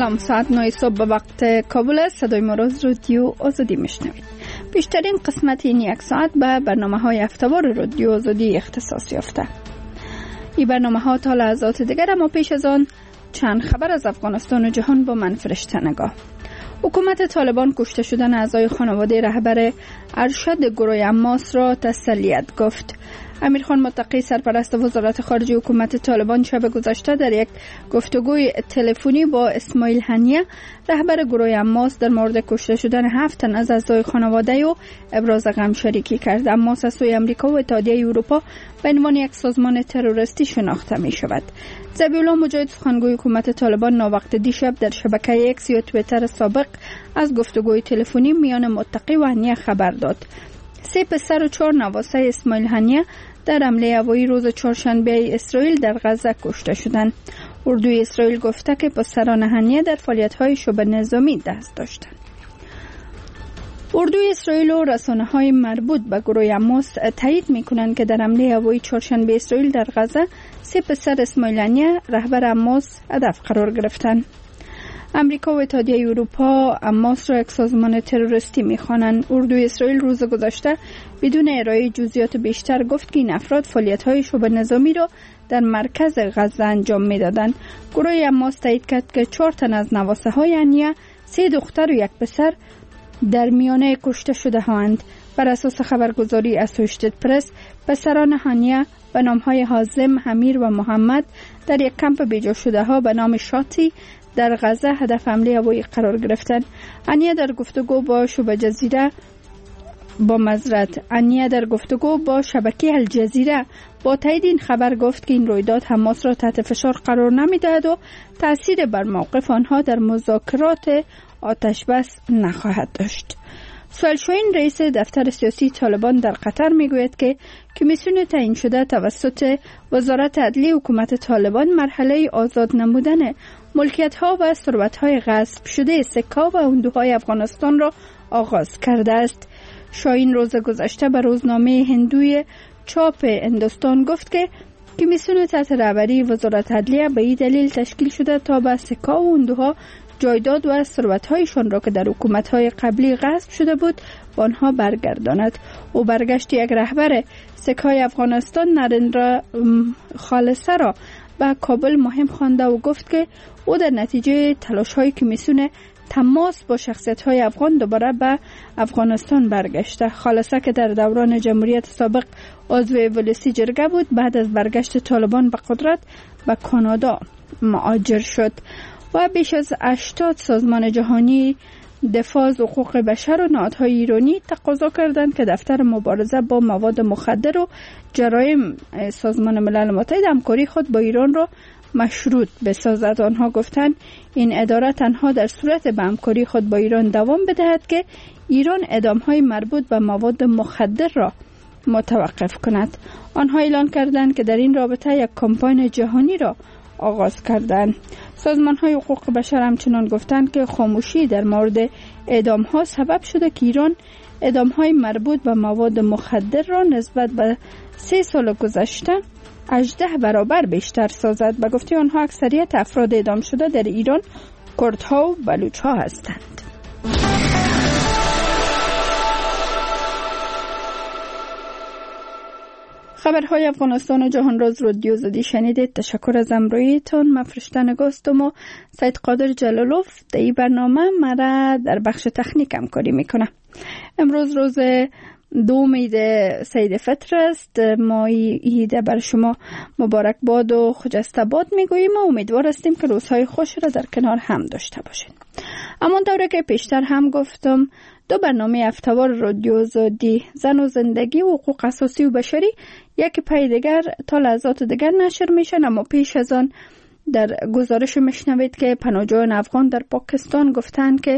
سلام، ساعت 9 صبح به وقت کابل است. صدای ما را از رادیو آزادی میشنوید. بیشترین قسمت این یک ساعت به برنامه‌های هفته‌وار رادیو آزادی اختصاص یافته. این برنامه‌ها تا لحظات دیگر، اما پیش از آن چند خبر از افغانستان و جهان با من فرشته نگاه. حکومت طالبان کشته شدن اعضای خانواده رهبر ارشد گروه حماس را تسلیت گفت. امیرخان متقی سرپرست وزارت خارجه حکومت طالبان شب گذشته در یک گفتگوی تلفنی با اسماعیل هنیه رهبر گروه حماس در مورد کشته شدن 7 تن از اعضای خانواده او ابراز غم شریکی کرد. حماس از سوی آمریکا و اتحادیه اروپا به عنوان یک سازمان تروریستی شناخته می شود. ذبیحالله مجاهد سخنگوی حکومت طالبان ناوقت دیشب در شبکه ایکس یا توییتر سابق از گفتگوی تلفنی میان متقی و هنیه خبر داد. 3 پسر و 4 نواسه اسماعیل هنیه در حمله هوایی روز چهارشنبه اسرائیل در غزه کشته شدند. اردوی اسرائیل گفته که پسران هنیه در فعالیت‌های شبه نظامی دست داشتند. اردوی اسرائیل و رسانه‌های مربوط به گروه حماس تایید می‌کنند که در حمله هوایی چهارشنبه اسرائیل در غزه 3 پسر اسماعیل هنیه رهبر حماس هدف قرار گرفتند. امریکا و اتحادیه اروپا حماس را یک سازمان تروریستی می‌خوانند. اردوی اسرائیل روز گذشته بدون ارائه جزئیات بیشتر گفت که این افراد فعالیت‌های شبه نظامی را در مرکز غزه انجام می‌دادند. گروه حماس تایید کرد که 4 تن از نواسه‌های هنیه، 3 دختر و 1 پسر در میانه کشته شده اند. بر اساس خبرگزاری اسوشیتد پرس، پسران هنیه به نام‌های حازم، امیر و محمد در یک کمپ بیجا شده ها به نام شاتی در غزه هدف حمله هوایی قرار گرفتند. هنیه در گفتگو با شبکه الجزیره با تایید این خبر گفت که این رویداد حماس را تحت فشار قرار نمی‌دهد و تأثیر بر موقف آنها در مذاکرات آتش بس نخواهد داشت. سهیل شاهین رئیس دفتر سیاسی طالبان در قطر میگوید که کمیسیون تعیین شده توسط وزارت عدلیه حکومت طالبان مرحله آزاد نمودن ملکیت‌ها و ثروت‌های غصب شده سکه‌ها و هندوهای افغانستان را آغاز کرده است. شاهین روز گذشته به روزنامه هندوی چاپ هندوستان گفت که کمیسیون تحت رهبری وزارت عدلیه به این دلیل تشکیل شده تا به سکه‌ها و هندوها جایداد و ثروت‌هایشان را که در حکومت‌های قبلی غصب شده بود با آنها برگرداند. او برگشت یک رهبر سکه‌های افغانستان نریندرا خالصه را به کابل مهم خوانده و گفت که او در نتیجه تلاش‌های کمیسیون تماس با شخصیت‌های افغان دوباره به افغانستان برگشته. خالصه که در دوران جمهوریت سابق عضو ولسی جرگه بود، بعد از برگشت طالبان به قدرت به کانادا مهاجر شد. و بیش از 80 سازمان جهانی دفاع از حقوق بشر و نهادهای ایرانی تقاضا کردند که دفتر مبارزه با مواد مخدر و جرایم سازمان ملل متحد همکاری خود با ایران را مشروط بسازد. آنها گفتند این اداره تنها در صورت به همکاری خود با ایران دوام بدهد که ایران اعدام‌های مربوط به مواد مخدر را متوقف کند. آنها اعلان کردند که در این رابطه یک کمپاین جهانی را آغاز کردند. سازمان‌های حقوق بشر همچنان گفتند که خاموشی در مورد اعدام‌ها سبب شده که ایران اعدام‌های مربوط به مواد مخدر را نسبت به 3 سال گذشته 18 برابر بیشتر سازد. به گفته آنها اکثریت افراد اعدام شده در ایران کردها و بلوچ‌ها هستند. خبرهای افغانستان و جهان را از رادیو آزادی شنیدید. تشکر از همراهیتان. من فرشته نگاستم و سید قادر جلالوف در این برنامه مرا در بخش تکنیک همکاری میکنه. امروز روز 2 عید سید فطر است. ما عید بر شما مبارک باد و خجسته باد میگوییم و امیدوار هستیم که روزهای خوش را در کنار هم داشته باشین. اما دوره که پیشتر هم گفتم 2 برنامه هفته‌وار رادیو آزادی، زن و زندگی و حقوق اساسی و بشری یک پای دیگر تا لحظات دیگر نشر میشن. اما پیش از آن در گزارش میشنوید که پناهجویان افغان در پاکستان گفتند که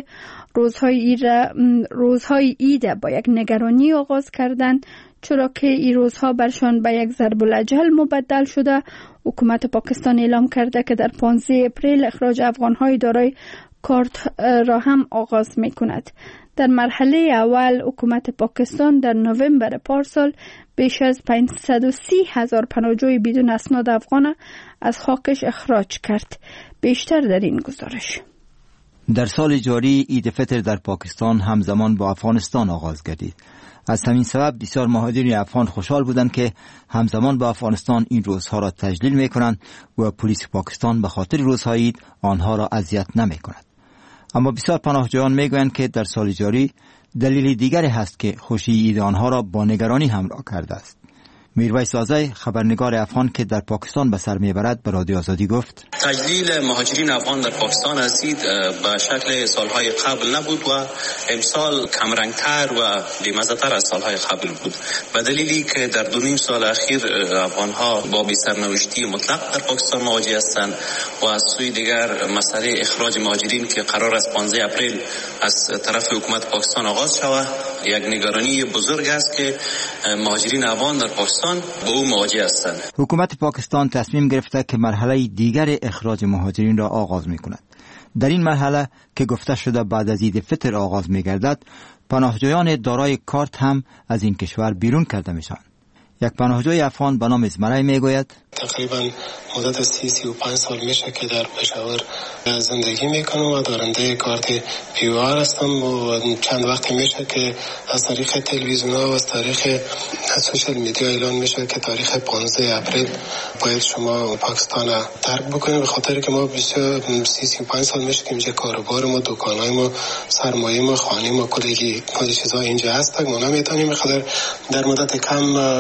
روزهای عید با یک نگرانی آغاز کردند، چرا که این روزها برشان به یک ضرب الاجل مبدل شده. حکومت پاکستان اعلام کرده که در 15 اپریل اخراج افغانهای دارای کارت را هم آغاز می کند. در مرحله اول حکومت پاکستان در نوامبر پارسال بیش از 530,000 پناهجوی بدون اسناد افغان از خاکش اخراج کرد. بیشتر در این گزارش. در سال جاری عید فطر در پاکستان همزمان با افغانستان آغاز گردید. از همین سبب بسیار مهاجرین افغان خوشحال بودند که همزمان با افغانستان این روزها را تجلیل می کنند و پلیس پاکستان به خاطر روزهای عید آنها را اذیت نمی کند. اما بسیار پناهجویان می گویند که در سال جاری دلیل دیگری هست که خوشی عید آنها را با نگرانی همراه کرده است. میرویس آزای خبرنگار افغان که در پاکستان به سر میبرد به رادیو آزادی گفت تجلیل مهاجرین افغان در پاکستان از عید به شکل سالهای قبل نبود و امسال کمرنگتر و بی‌مزه‌تر از سالهای قبل بود، به دلیلی که در 2.5 سال اخیر افغانها با بی‌سرنوشتی مطلق در پاکستان مواجه هستند و از سوی دیگر مسئله اخراج مهاجرین که قرار است 15 اپریل از طرف حکومت پاکستان آغاز شود یک نگرانی بزرگ است که مهاجرین افغان در پاکستان با او مواجه هستند. حکومت پاکستان تصمیم گرفته که مرحله دیگر اخراج مهاجرین را آغاز می کند. در این مرحله که گفته شده بعد از عید فطر آغاز می گردد، پناهجویان دارای کارت هم از این کشور بیرون کرده می شوند. یک پناهجوی افغان به نام اسمرای می گوید تقریبا مدت 35 سال میشه که در پشاور زندگی میکنم و دارنده کارت پیوار هستم و چند وقت میشه که از طریق تلویزیون ها و از طریق سوشال میدیا اعلان میشه که تاریخ 15 اپریل باید شما پاکستان ترک بکنید، به خاطر که ما 35 سال میشه که اینجا کاروبار ما، دکانای ما، سرمایه ما، خانه ما، کلی چیزا اینجا هست. ما نمیتونیم بخاطر در مدت کم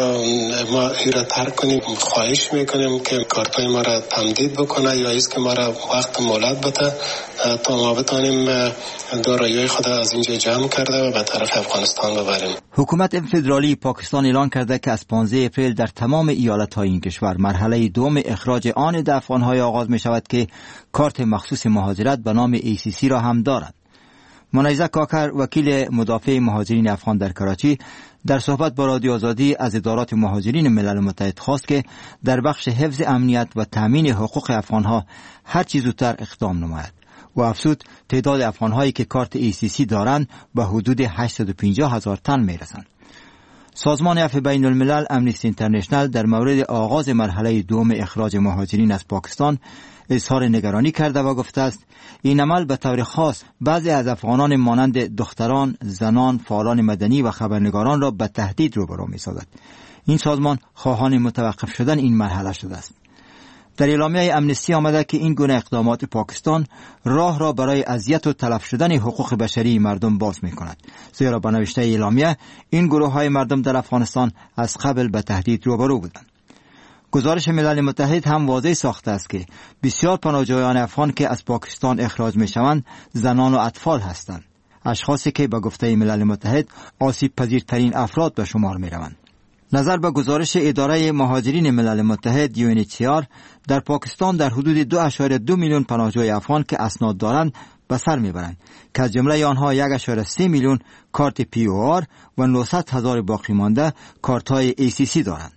ما ایرا ترک کنیم. خواهش میکنیم که کارتای ما را تمدید بکنه یا ایست که ما را وقت مهلت بده تا ما بتانیم دارایی‌های خود از اینجا جمع کرده و به طرف افغانستان ببریم. حکومت فدرالی پاکستان اعلان کرده که از 15 اپریل در تمام ایالت‌های این کشور مرحله دوم اخراج آن افغان‌های آغاز می شود که کارت مخصوص مهاجرت به نام ACC را هم دارند. منیزه کاکر وکیل مدافع مهاجرین افغان در کراچی در صحبت با رادیو آزادی از ادارات مهاجرین ملل متحد خواست که در بخش حفظ امنیت و تامین حقوق افغانها هر چه زودتر اقدام نماید و افزود تعداد افغانهایی که کارت ACC دارند به حدود 850,000 تن میرسند. سازمان عفو بین الملل امنیستی اینترنشنل در مورد آغاز مرحله دوم اخراج مهاجرین از پاکستان اظهار نگرانی کرده و گفته است این عمل به طور خاص بعضی از افغانان مانند دختران، زنان، فعالان مدنی و خبرنگاران را به تهدید روبرو می‌سازد. این سازمان خواهان متوقف شدن این مرحله شده است. در اعلامیه امنیستی آمده که این گونه اقدامات پاکستان راه را برای اذیت و تلف شدن حقوق بشری مردم باز می‌کند، زیرا به نوشته اعلامیه این گروه‌های مردم در افغانستان از قبل به تهدید روبرو بودند. گزارش ملل متحد هم واضح ساخته است که بسیار پناهجویان افغان که از پاکستان اخراج می‌شوند زنان و اطفال هستند، اشخاصی که به گفته ملل متحد آسیب پذیرترین افراد به شمار می‌روند. نظر به گزارش اداره مهاجرین ملل متحد UNHCR در پاکستان در حدود 2.2 میلیون پناهجوی افغان که اسناد دارند به سر میبرند که از جمله آنها 1.3 میلیون کارت POR و 900,000 باقی مانده کارت های ACC دارند.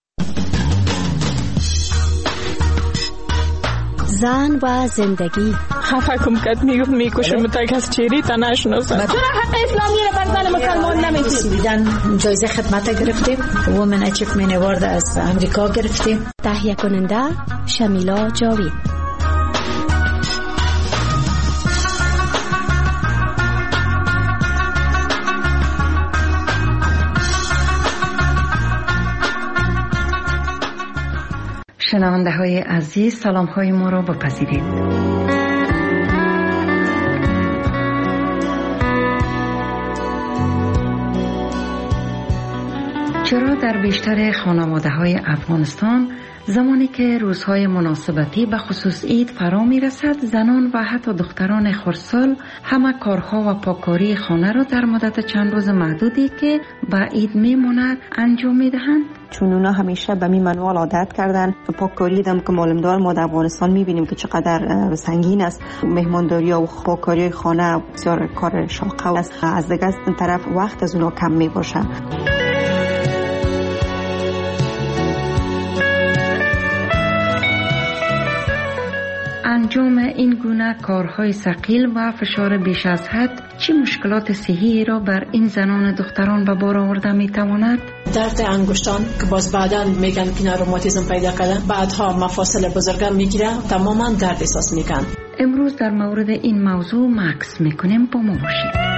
زن و زندگی حکم کرد میکشه متکس چیری تا نشناسن. چرا حق اسلامی را بر زن مسلمان نمیدید؟ جایزه خدمت گرفتیم، وومن اچیومنت اوارد از امریکا گرفتیم. تهیه کننده شمیلا جاوید. شنونده های عزیز، سلام های ما را بپذیرید. چرا در بیشتر خانواده های افغانستان زمانی که روزهای مناسبتی به خصوص عید فرا می رسد، زنان و حتی دختران خردسال همه کارها و پاککاری خانه را در مدت چند روز محدودی که به عید می ماند انجام می دهند؟ چون اونا همیشه به می منوال عادت کردن. پاککاری دم که معلومدار ما در افغانستان می بینیم که چقدر سنگین است. مهمانداری و پاککاری خانه بسیار کار شاقه است. از دیگه طرف وقت از اونا کم می باشه. انجام این گونه کارهای ثقیل و فشار بیش از حد چه مشکلات صحی را بر این زنان دختران به بار آورده می تواند؟ درد انگشتان که باز بعداً میگن که روماتیسم پیدا کرده، بعدها مفاصل بزرگم میگیره، تماما درد احساس میکن. امروز در مورد این موضوع مکس میکنیم، با ما باشید.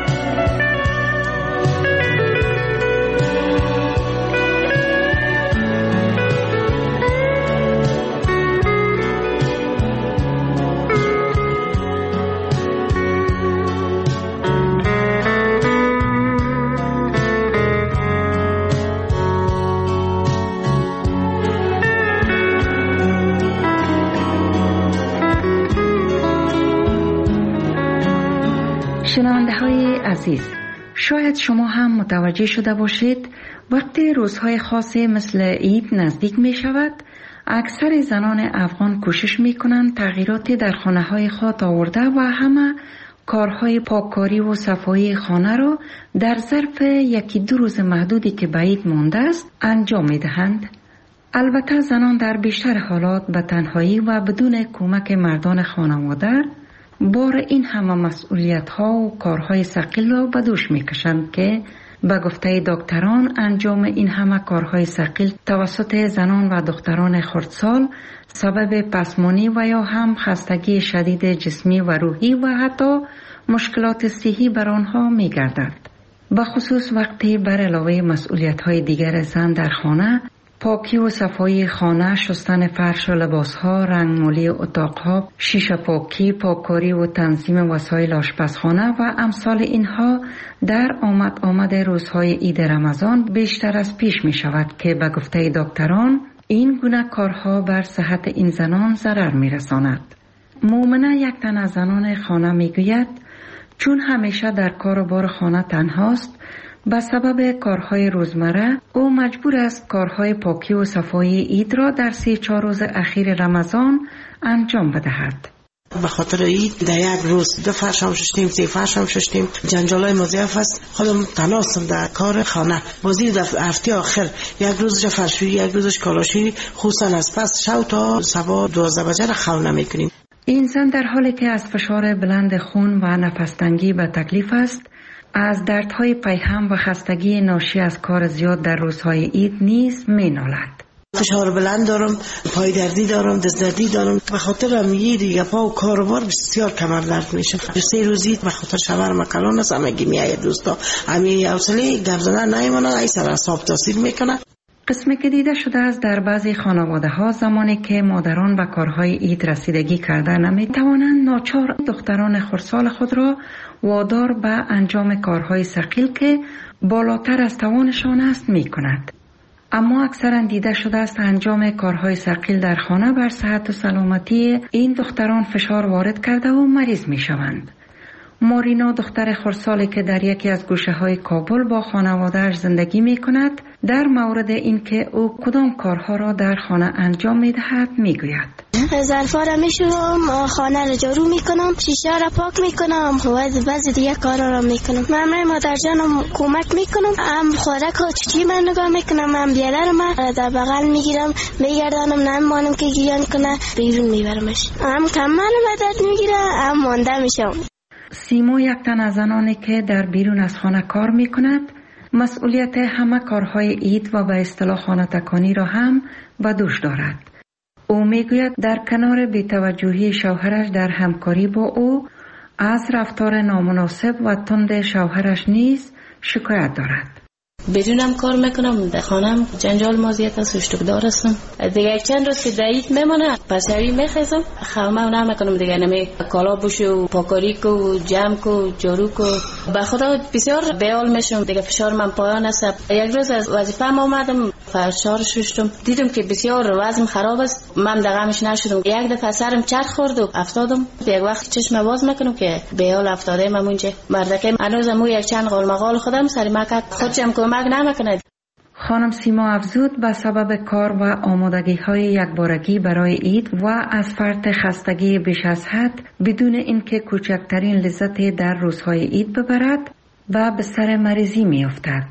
شنونده های عزیز، شاید شما هم متوجه شده باشید وقتی روزهای خاصی مثل عید نزدیک می شود، اکثر زنان افغان کوشش می کنند تغییراتی در خانه های خود آورده و همه کارهای پاککاری و صفایی خانه را در ظرف یکی دو روز محدودی که به عید مانده است انجام می دهند. البته زنان در بیشتر حالات به تنهایی و بدون کمک مردان خانواده بار این همه مسئولیت ها و کارهای ثقیل را به دوش می کشند که به گفته دکتران انجام این همه کارهای ثقیل توسط زنان و دختران خردسال سبب پسمانی و یا هم خستگی شدید جسمی و روحی و حتی مشکلات صحی بر آنها می گردد. به خصوص وقتی بر علاوه مسئولیت های دیگر زن در خانه، پاکی و صفایی خانه، شستن فرش و لباسها، رنگمالی اتاقها، شیشه پاکی، پاککاری و تنظیم وسایل آشپزخانه و امثال اینها در آمد روزهای عید رمضان بیشتر از پیش می شود که به گفته دکتران این گونه کارها بر صحت این زنان ضرر می رساند. مومنه، یک تن از زنان خانه می گوید چون همیشه در کار و بار خانه تنهاست، به سبب کارهای روزمره او مجبور است کارهای پاکی و صفایی عید را در 3-4 روز اخیر رمضان انجام بدهد. به خاطر عید در یک روز 2 فرش هم شستیم، 3 فرش هم شستیم. جنجالای مضاعف است. خودم تناستم در کار خانه. بازی در هفته آخر یک روزش فرشویی، یک روزش کالاشویی، خصوصا از پس شب تا صبح 12 بجه را خو نمی‌کنیم. این زن در حالی که از فشار بلند خون و نفس‌تنگی به تکلیف است، از دردهای پیهم و خستگی ناشی از کار زیاد در روزهای عید نیز می‌نالد. فشار بلند دارم، پای دردی دارم، دست دردی دارم. به خاطر امیه دیگه پا و کاروبار بسیار کمر درد میشه. 3 روزی به خاطر شوهر مکلان است، همگی میآید دوستا. امی حوصله گردن نمیمونه، ای سر اعصاب تاثیر میکنه. قسمی که دیده شده است در بعضی خانواده ها زمانی که مادران به کارهای عید رسیدگی کرده نمیتوانند، ناچار دختران خردسال خود را وادار به انجام کارهای ثقیل که بالاتر از توانشان است میکند. اما اکثرا دیده شده است انجام کارهای ثقیل در خانه بر صحت و سلامتی این دختران فشار وارد کرده و مریض می شوند. مارینا، دختر خردسالی که در یکی از گوشه های کابل با خانواده‌اش زندگی می کند، در مورد اینکه او کدام کارها را در خانه انجام می دهد می گوید: ظرفا را میشورم، خانه را جارو میکنم، شیشه را پاک میکنم و بعضی دیگه کارا را میکنم. من مادر جانم کمک میکنم، هم خوراک و چی من نگاه میکنم، هم بیاره رو من در بغل میگیرم میگردانم، نمیمانم که گیان کنه، بیرون میبرمش. هم کمال مدد میگیره، هم مانده میشم. سیمو، یک تن از زنانی که در بیرون از خانه کار میکند، مسئولیت همه کارهای عید و به اصطلاح خانه تکانی را هم به دوش دارد. او میگوید در کنار بی‌توجهی شوهرش در همکاری با او از رفتار نامناسب و تند شوهرش نیز شکایت دارد. بدونم کار میکنم در خانم، جنجال مازیت است، اشتکدار هستم. دیگه چند روز که دعیت میمونه پسری میخیزم، خمه نمیکنم دیگه، نمی کالا بوشو، پاکاری کو، جمع کو، جارو کو. به خدا بسیار بیال میشم دیگه، فشار من پایان است. یک روز از وظیفه‌ام اومدم، فرشار شستم، دیدم که بسیار وضعم خراب است، من دغمش نشدم. یک دفعه سرم چرخ خورد و افتادم. یک وقت چشم باز میکنم که بیال افتاده من اونجا. مردکه هنوزم یک چند قال مقال خودم سری مکد خودم کمک نمیکنه. خانم سیما افزود به سبب کار و آمادگی های یکبارگی برای عید و از فرط خستگی بیش از حد بدون اینکه کوچکترین لذتی در روزهای عید ببرد و به سر مریضی می افتد.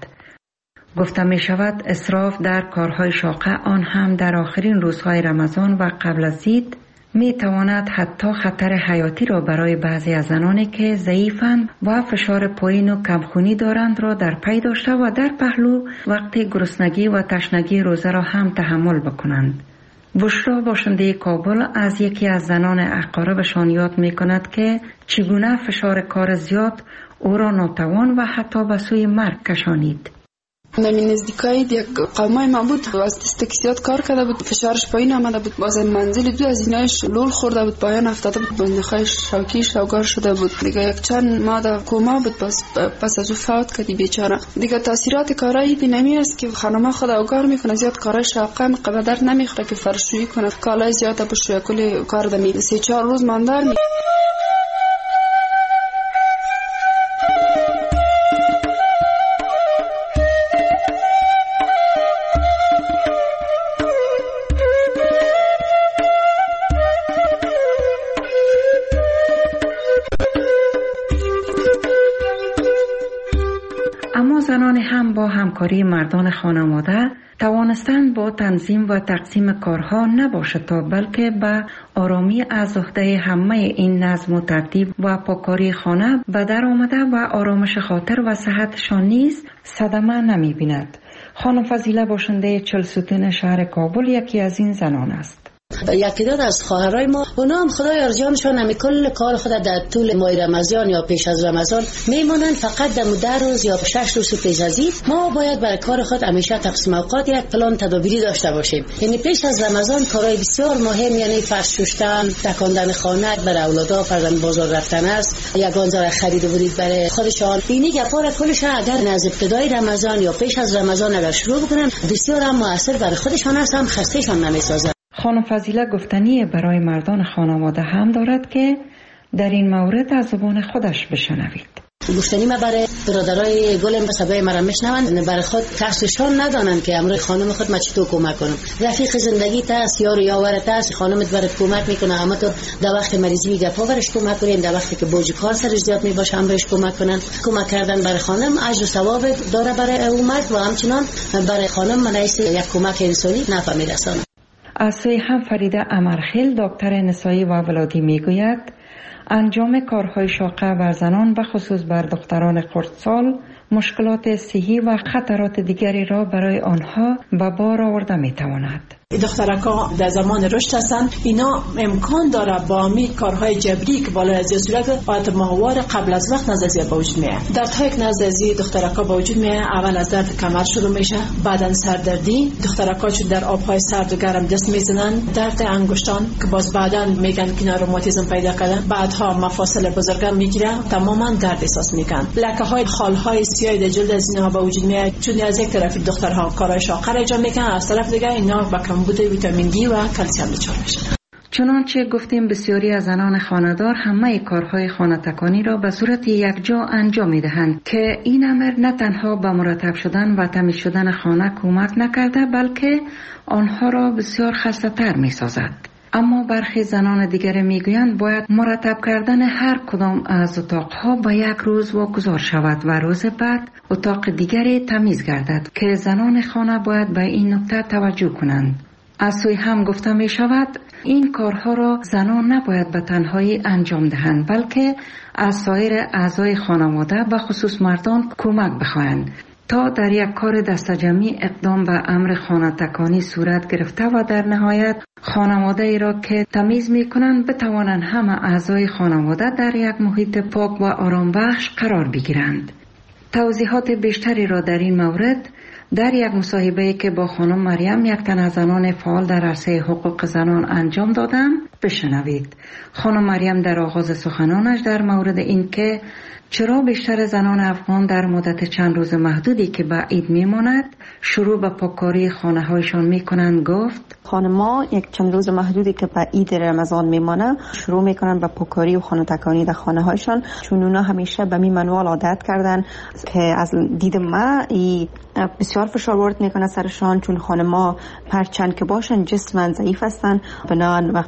گفته می شود اسراف در کارهای شاقه، آن هم در آخرین روزهای رمضان و قبل از عید، می تواند حتی خطر حیاتی را برای بعضی از زنانی که ضعیفند و فشار پایین و کمخونی دارند را در پی داشته و در پهلو وقت گرسنگی و تشنگی روزه را هم تحمل بکنند. بشرا باشنده کابل از یکی از زنان اقاربشان یاد می کند که چگونه فشار کار زیاد او را ناتوان و حتی به سوی مرگ کشانید. نمی نزدیکای یک قومای ما بود و از دستکسیات کار کرده بود، فشارش پایین آمده بود، باز منزل دو از اینایش لول خورده بود، پایان افتاده بود، بندخای شوکی شوگار شده بود دیگه. یک چند ماه در کوما بود، پس از او فوت کردی بیچاره دیگه. تاثیرات کارایی بینمی است که خانم خود اوگار میکنه، زیاد کارای شاقه قدر نمیخوره که فرشویی کنه، کالای زیاد بشویه، کلی کار دمی 3-4 روز ماندار می. زنان هم با همکاری مردان خانواده توانستند با تنظیم و تقسیم کارها نباشد تا بلکه به آرامی از عهده همه این نظم و ترتیب و پاکاری خانه به در آمده و آرامش خاطر و صحتشان نیز صدمه نمی بیند. خانم فضیله باشنده 40 ستون شهر کابل یکی از این زنان است. یکی دو از خواهرای ما اونا هم خدای ارجانشون همی کل کار خود در طول ماه رمضان یا پیش از رمضان میمونن، فقط در 10 روز یا 6 روز پیش از عید ما باید برای کار خود همیشه تقسیم اوقات یک پلان تدابیری داشته باشیم. یعنی پیش از رمضان کارهای بسیار مهم، یعنی فرش شستن، تکاندن خانه برای اولادا، فرزند بازار رفتن است، یگان زار خرید و برید برای خودشان. اینی گپا را کلش اگر از ابتدای رمضان یا پیش از رمضان اگر شروع بکنن بسیار هم موثر برای خودشان است، هم خستهشان نمیسازه. خانم فضیله گفتنی برای مردان خانواده هم دارد که در این مورد از زبان خودش بشنوید. گفتنی ما برای برادرای گلم به سبای مرا میشنوند، برای خود کسشان ندانند که امروز خانم خود ما چطور کمک کنم. رفیق زندگی تاست، یار یاورت است، خانمت برات کمک میکنه، اما تو در وقت مریضی گپا برش کمک کنین، در وقتی که بوج کار سرش زیاد میباشه هم بهش کمک کنن. کمک کردن برای خانم اجر و ثواب داره برای او مرد و همچنان برای خانم منایس یک کمک انسانی نفع میرسونه. از سوی هم فریده امرخیل دکتر نسایی و ولادی میگوید انجام کارهای شاقه بر زنان و خصوص بر دختران خردسال مشکلات صحی و خطرات دیگری را برای آنها به بار آورده میتواند. دخترکا در زمان رشد هستن، اینا امکان داره با می کارهای جبری که بالا از صورت عادت ماهوار قبل از وقت نزدیک به وجود میاد. دردهای که نزدیک دخترکا به وجود میاد، اول از درد کمر شروع میشه، بعدن سردردی، دخترکا چون در آبهای سرد و گرم دست میزنن، درد انگشتان که باز بعدن میگن که اینا روماتیسم پیدا کردن، بعدها مفاصل بزرگان میگیره، تماما درد احساس میکنن. لکه‌های خالهای سیاه در جلد از اینها به وجود میاد، چون از یک طرف دخترها کارهای شاقه انجام میکنن، از طرف دیگه اینا با بوده ویتامین دی و کلسیم دچار میشن. چنانچه گفتیم بسیاری از زنان خانه‌دار همه کارهای خانه تکانی را به صورت یکجا انجام میدهند که این امر نه تنها به مرتب شدن و تمیز شدن خانه کمک نکرده بلکه آنها را بسیار خسته‌تر میسازد. اما برخی زنان دیگر میگویند باید مرتب کردن هر کدام از اتاقها به یک روز واگذار شود و روز بعد اتاق دیگری تمیز گردد که زنان خانه باید به این نکته توجه کنند. از سوی هم گفته می شود این کارها را زنان نباید به تنهایی انجام دهند بلکه از سایر اعضای خانواده و خصوص مردان کمک بخواهند تا در یک کار دستجمعی اقدام به امر خانه تکانی صورت گرفته و در نهایت خانواده ای را که تمیز می کنند بتوانند همه اعضای خانواده در یک محیط پاک و آرام بخش قرار بگیرند. توضیحات بیشتری را در این مورد در یک مصاحبه‌ای که با خانم مریم یک تن از زنان فعال در عرصه حقوق زنان انجام دادم بشنوید. خانم مریم در آغاز سخنانش در مورد این که چرا بیشتر زنان افغان در مدت چند روز محدودی که به عید میماند شروع به پاککاری خانه هایشان میکنند گفت خانم‌ها یک چند روز محدودی که به عید رمضان میمانه شروع میکنن به پاککاری و خانه تکانی در خانه هایشان، چون اونا همیشه به می منوال عادت کردن که از دید ما بسیار فشار وارد میکنه سرشان، چون خانم‌ها هرچند که باشن جسماً ضعیف هستن، بنابراین وقتی که اینا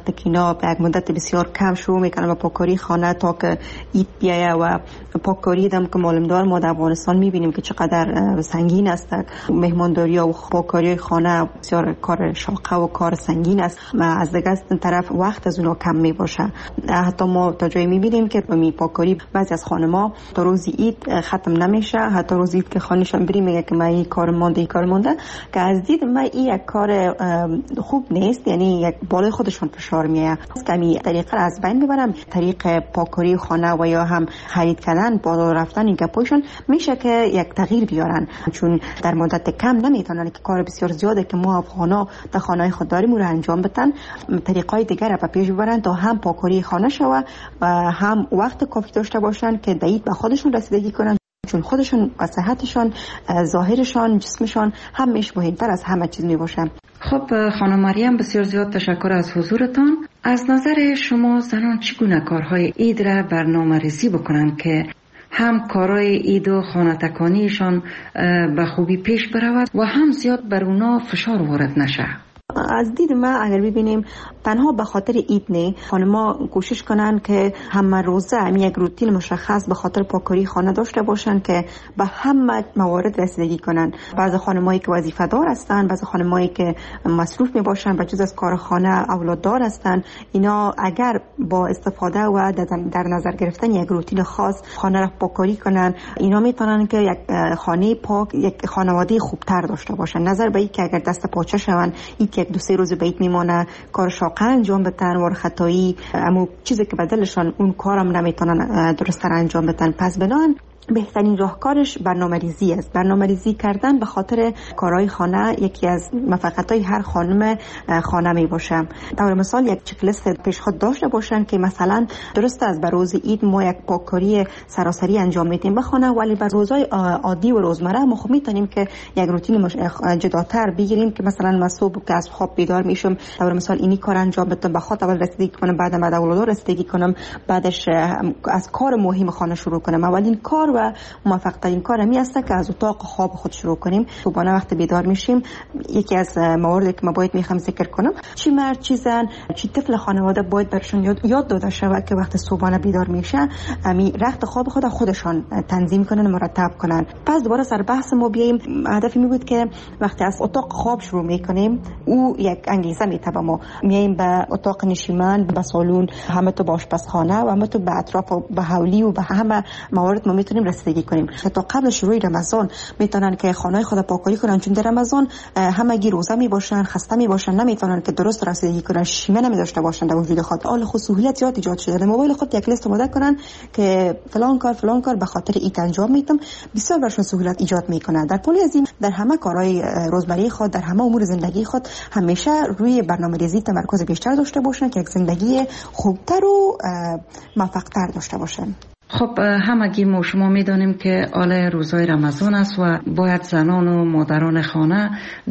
اینا به یک مدت بسیار کم شروع میکنن با پاککاری خانه تا که عید بیایه و پاککاری دم که معلوم دار ما در افغانستان میبینیم که چقدر سنگین است. مهمانداری و پاککاری خانه بسیار کار شاقه و کار سنگین است و از دیگه طرف وقت از اونها کم میباشه. حتی ما تا جایی میبینیم که می پاککاری بعضی از خانم‌ها تا روز عید ختم نمیشه. حتی روز عید که خانه‌شان بریم میگه که من این کار مونده که از دید من این یک کار خوب نیست، یعنی یک بالای خودشون فشار میاد که می طریقه از بین میبرم. طریق پاککاری خانه و یا هم خرید کردن بالا رفتن این گپاشون میشه که یک تغییر بیارن، چون در مدت کم نمیتونن که کار بسیار زیاده که ما افغانا در خانه‌های خود داریم رو انجام بدن. طریقای دیگر را به پیش ببرن تا هم پاککاری خانه شوه و هم وقت کافی داشته باشن که دید به خودشون رسیدگی کنن، چون خودشون و صحتشان، ظاهرشان، جسمشان همیشه مهمتر از همه چیز می باشه. خب خانم مریم، بسیار زیاد تشکر از حضورتان. از نظر شما زنان چگونه کارهای عید را برنامه‌ریزی بکنند که هم کارهای عید و خانه تکانیشان به خوبی پیش برود و هم زیاد بر اونا فشار وارد نشه؟ از دید ما اگر ببینیم تنها به خاطر عید نه، خانم‌ها کوشش کنن که همه روزه یک روتین مشخص به خاطر پاککاری خانه داشته باشن که به همه موارد رسیدگی کنن. بعضی خانمایی که وظیفه دار هستن، بعضی خانمایی که مصروف می باشن و جز از کار خانه اولاد دار هستن، اینا اگر با استفاده و در نظر گرفتن یک روتین خاص خانه را پاککاری کنن، اینا میتونن که یک خانه پاک، یک خانواده خوبتر داشته باشن. نظر به اینکه اگر دست پاچه شون، یک دو سه روز بیت میمونه، کار شاقه انجام بدن و خطایی اما چیزی که بدلشان اون کارم نمیتونن درست انجام بدن. پس بنان بهترین راهکارش برنامه‌ریزی است. برنامه‌ریزی کردن به خاطر کارهای خانه یکی از موفقیت‌های هر خانم خانه می باشه. طور مثال یک چک لیست پیش خود داشته باشن که مثلا درست از بر روز عید ما یک پاککاری سراسری انجام میدیم به خانه، ولی بر روزهای عادی و روزمره ما خب میتونیم که یک روتین جداتر بگیریم که مثلا من صبح که از خواب بیدار میشم طور مثال اینی کار انجام بدم، به خود اول رسیدگی کنم، بعد بعد اولاد رسیدگی کنم، بعدش از کار مهم خانه شروع کنم. اولین کار و موفق ترین کار همی است که از اتاق خواب خود شروع کنیم. صبحانه وقت بیدار میشیم، یکی از مواردی که ما باید میخوام ذکر کنم، چی مرد چی زن چی طفل خانواده باید برشون یاد داده شود که وقت صبحانه بیدار میشه امی رخت خواب خودشان تنظیم کنن، مرتب کنن. پس دوباره سر بحث ما بیایم. هدفی می بود که وقتی از اتاق خواب شروع میکنیم او یک انگیزه میتابه، ما میایم به اتاق نشیمن، به سالن، همه تو به آشپزخانه و همه تو به اطراف و به حولی و به همه موارد ما میتونیم رسیدگی کنیم. تا قبل شروع رمضان میتونن که خانه خود پاککاری کنن، چون در رمضان همگی روزه می باشن، خسته می باشن، نمیتونن که درست رسیدگی کنن، شیمه نمی داشته باشن در وجود خود. حال خود سهولت زیاد ایجاد شده. در موبایل خود یک لیست آماده کنن که فلان کار به خاطر عید انجام میدم، بسیار برشون سهولت ایجاد میکنه. در کل از این در همه کارهای روزمره خود، در همه امور زندگی خود همیشه روی برنامه‌ریزی تمرکز بیشتر داشته باشن که یک زندگی خوبتر و موفق‌تر داشته باشن. خب همگی ما شما میدانیم که حال روزهای رمضان است و باید زنان و مادران خانه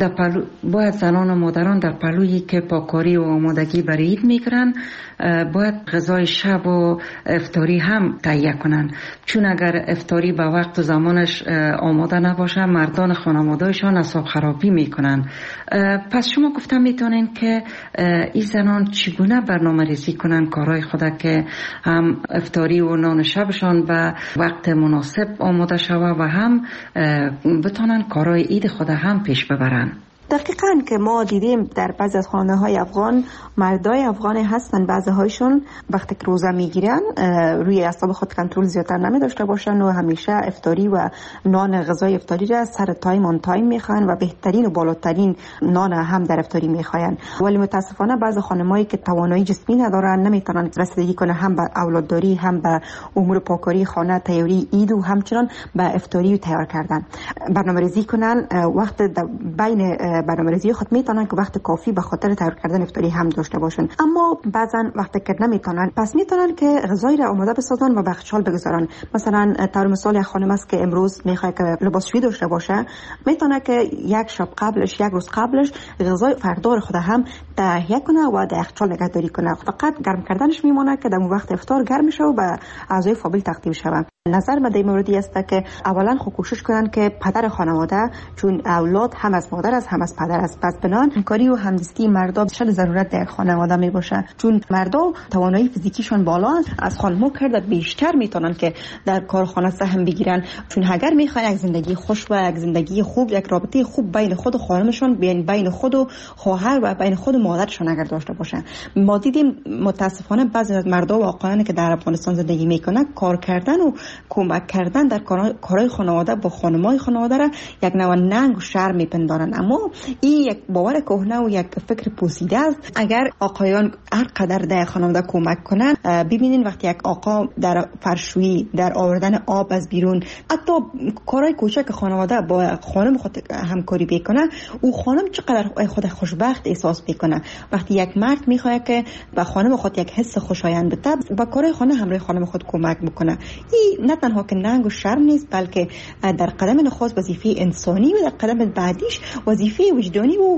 در پلویی که پاککاری و آمادگی برای عید میکنن باید غذای شب و افطاری هم تهیه کنن، چون اگر افطاری به وقت و زمانش آماده نباشه مردان خانواده‌شان اعصاب خرابی میکنن. پس شما گفتم میتونین که این زنان چگونه برنامه‌ریزی کنن کارهای خود که هم افطاری و نان شبشان به وقت مناسب آماده شوه و هم بتونن کارهای عید خود هم پیش ببرن. دقیقاً که ما دیدیم در بعضی از خانه‌های افغان، مردای افغان هستن بعضی هایشون وقتی که روزه میگیرن روی اعصاب خود کنترل زیادتر نمی داشته باشن و همیشه افطاری و نان غذای افطاری را سر تایم آن تایم میخوان و بهترین و بالاترین نان هم در افطاری میخوان. ولی متاسفانه بعضی خانمایی که توانایی جسمی ندارن نمیتونن رسیدگی کنه هم به اولادداری، هم به امور پاککاری خانه، تیاری عید و همچنان به افطاری تیار کردن برنامه‌ریزی کنن. وقت بین برنامه‌ریزی خود میتونن که وقت کافی به خاطر تیار کردن افطاری هم داشته باشن، اما بعضن وقتی که نمیتونن پس میتونن که غذای را آماده بسازن و به یخچال بگذارن. مثلا طور مثال یک خانم است که امروز میخواد که لباسشویی داشته باشه، میتونه که یک شب قبلش، یک روز قبلش غذای فردا خود هم تهیه کنه و در یخچال نگهداری کنه. فقط گرم کردنش میمونه که در وقت افطار گرم شه و به اعضای فامیل تقدیم شه. نظر من در موردی است که اولا کوشش کنن که پدر خانواده، چون اولاد هم از مادر است هم از پدر است. پس بنان همکاری و همدستی مردا بسیار ضرورت در خانواده می باشه، چون مردا توانایی فیزیکیشون بالا است، از خانم‌ها کرده بیشتر میتونن که در کارخانه سهم بگیرن، چون اگر میخوان یک زندگی خوش و یک زندگی خوب، یک رابطه خوب بین خود و خانمشون، بین خود و خواهر و بین خود و مادرشون اگر داشته باشن. ما دیدیم متاسفانه بعضی از مردا و آقایانی که در افغانستان زندگی میکنن کار کردن و کمک کردن در کارهای خانواده با خانمای خانواده را یک نوع ننگ و شرم میپندارن. اما این یک باور کهنه و یک فکر پوسیده است. اگر آقایان هر قدر در خانواده کمک کنن، ببینین وقتی یک آقا در فرشویی، در آوردن آب از بیرون، حتی کارهای کوچک خانواده با خانم خود همکاری بکنه، او خانم چقدر خود خوشبخت احساس میکنه. وقتی یک مرد میخواد که به خانم خود یک حس خوشایند بده، با کارهای خانه همراه خانم خود کمک بکنه، این نه تنها که ننگ و شرم نیست، بلکه در قدم نخست وظیفه انسانی و در قدم بعدیش وظیفه وجدانی و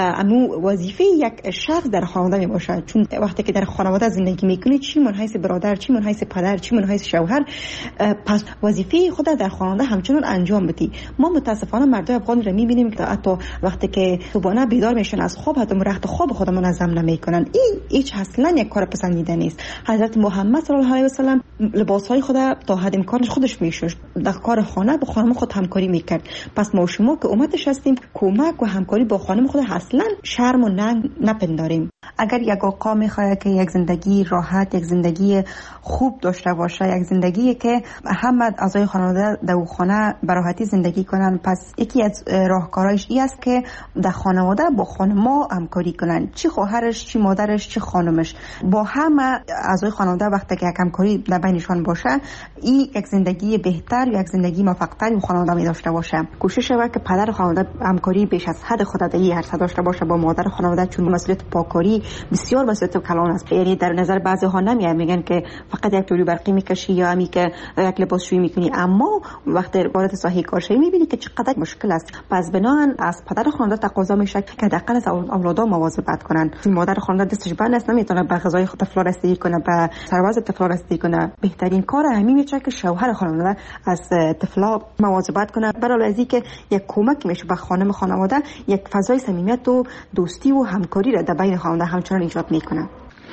وظیفه یک شخص در خانواده می باشه. چون وقتی که در خانواده زندگی میکنی، چی من حیث برادر، چی من حیث پدر، چی من حیث شوهر، پس وظیفه خود در خانواده همچنان انجام بدی. ما متاسفانه مردای افغان را میبینیم که حتی وقتی که صبحانه بیدار میشن از خواب، حتی رخت خواب خود منظم نمیکنن. این هیچ اصلا یک کار پسندیده نیست. حضرت محمد صلی الله علیه و سلم لباسهای خود تا حد امکانش خودش میشوش، در کار خانه با خانم خود همکاری میکرد. پس ما شما که امتش هستیم، کمک و همکاری با خانم خود اصلا شرم و ننگ نپنداریم. اگر یک آقا میخواد که یک زندگی راحت، یک زندگی خوب داشته باشه، یک زندگی که همه اعضای خانواده در خانه به راحتی زندگی کنن، پس یکی از راهکارهایش این است که در خانواده با خانم‌ها همکاری کنن، چی خواهرش، چی مادرش، چی خانمش، با همه اعضای خانواده وقتی که یک همکاری در بینشان باشه، این یک زندگی بهتر، یک زندگی موفق‌تر این خانواده می داشته باشه. کوشش شود که پدر خانواده همکاری بیش از حد خود در این عرصه داشته باشه با مادر خانواده، چون مسئولیت پاکاری بسیار مسئولیت کلان است. یعنی در نظر بعضی ها نمیاد، میگن که فقط یک جوری برقی میکشی یا همی که یک لباسشویی میکنی، اما وقتی وارد ساحه کارشویی میبینی که چقدر مشکل است. پس بنابراین از پدر خانواده تقاضا میشه که حداقل از اولادا مواظبت کنن. چون مادر خانواده دستش بند است، نمیتونه به غذای طفل رسیدگی کنه، به سرباز طفل رسیدگی کنه. بهترین کار همین میشه که شوهر خانواده از طفلا مواظبت کنه، برای از اینکه یک کمک میشه به خانم خانواده، یک فضای صمیمیت و دوستی و همکاری را در بین خانواده همچنان ایجاد میکنه.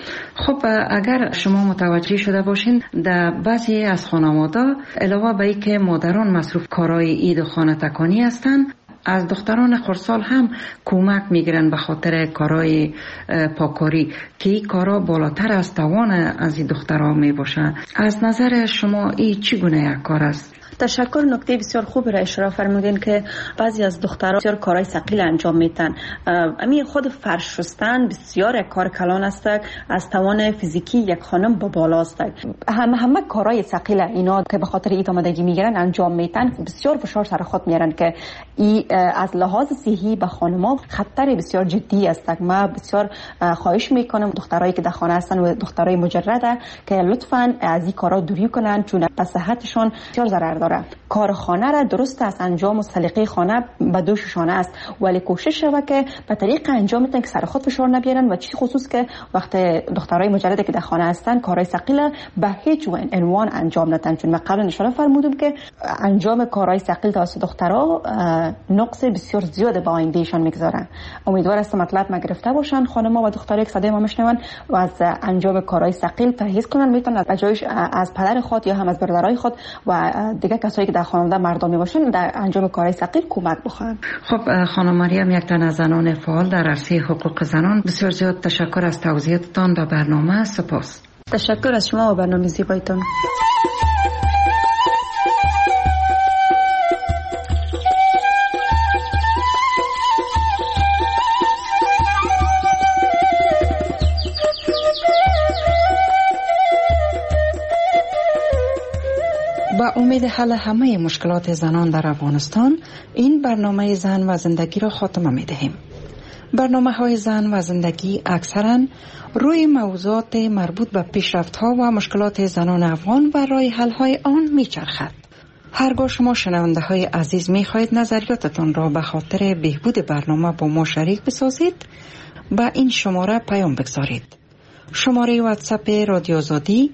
خب اگر شما متوجه شده باشین، در بعضی از خانواده علاوه بر اینکه مادران مصروف کارهای عید و خانه تکانی هستند، از دختران خردسال هم کمک میگیرن به خاطر کارهای پاکاری که این کارا بالاتر از توان از این دخترها میباشن. از نظر شما این چگونه یک کار است؟ تشکر. نکته بسیار خوب را اشاره فرمودین که بعضی از دخترها بسیار کارهای ثقیل انجام میدن. امی خود فرش شستن بسیار یک کار کلان است، از توان فیزیکی یک خانم با بالا است. همه کارهای ثقیل اینا که به خاطر ایت آمادگی میگیرن انجام میدن، بسیار فشار سر خود میارن که ای از لحاظ صحی به خانم‌ها خطر بسیار جدی است. ما بسیار خواهش میکنم دخترایی که در خانه هستن و دخترای مجرده که لطفاً از این کارا دوری کنن، چون به صحتشون بسیار ضرر داره. کار خانه را درست از انجام و سلیقه خانه به دوششان است، ولی کوشش شود که به طریق انجام بدن که سر خود فشار نبیارن، و چی خصوص که وقت دخترای مجرده که در خانه هستن کارهای ثقیل به هیچ عنوان انجام ندن. چون من قبلا اشاره فرمودم که انجام کارهای ثقیل توسط دخترها نقص بسیار زیاد به آیندهشان میگذارن. امیدوار هستم مطلب ما گرفته باشن خانم‌ها و دخترایی که صدای ما میشنون و از انجام کارهای ثقیل پرهیز کنن، میتونن از جایش از پدر خود یا هم از برادرای خود و دیگه کسایی که در خانواده مردمی باشن در انجام کارهای ثقیل کمک بخواهند. خب خانم مریم، یک تن از زنان فعال در عرصه حقوق زنان، بسیار زیاد تشکر از توضیحاتتان در برنامه. سپاس. تشکر از شما و برنامه زیبایتان. با امید حل همه مشکلات زنان در افغانستان، این برنامه زن و زندگی را خاتمه می دهیم. برنامه‌های زن و زندگی اکثراً روی موضوعات مربوط به پیشرفت‌ها و مشکلات زنان افغان و راه حل‌های آن می‌چرخد. هرگاه شما شنونده‌های عزیز می‌خواهید نظریاتتان را به خاطر بهبود برنامه با ما شریک بسازید، با این شماره پیام بگذارید. شماره واتساپ رادیو آزادی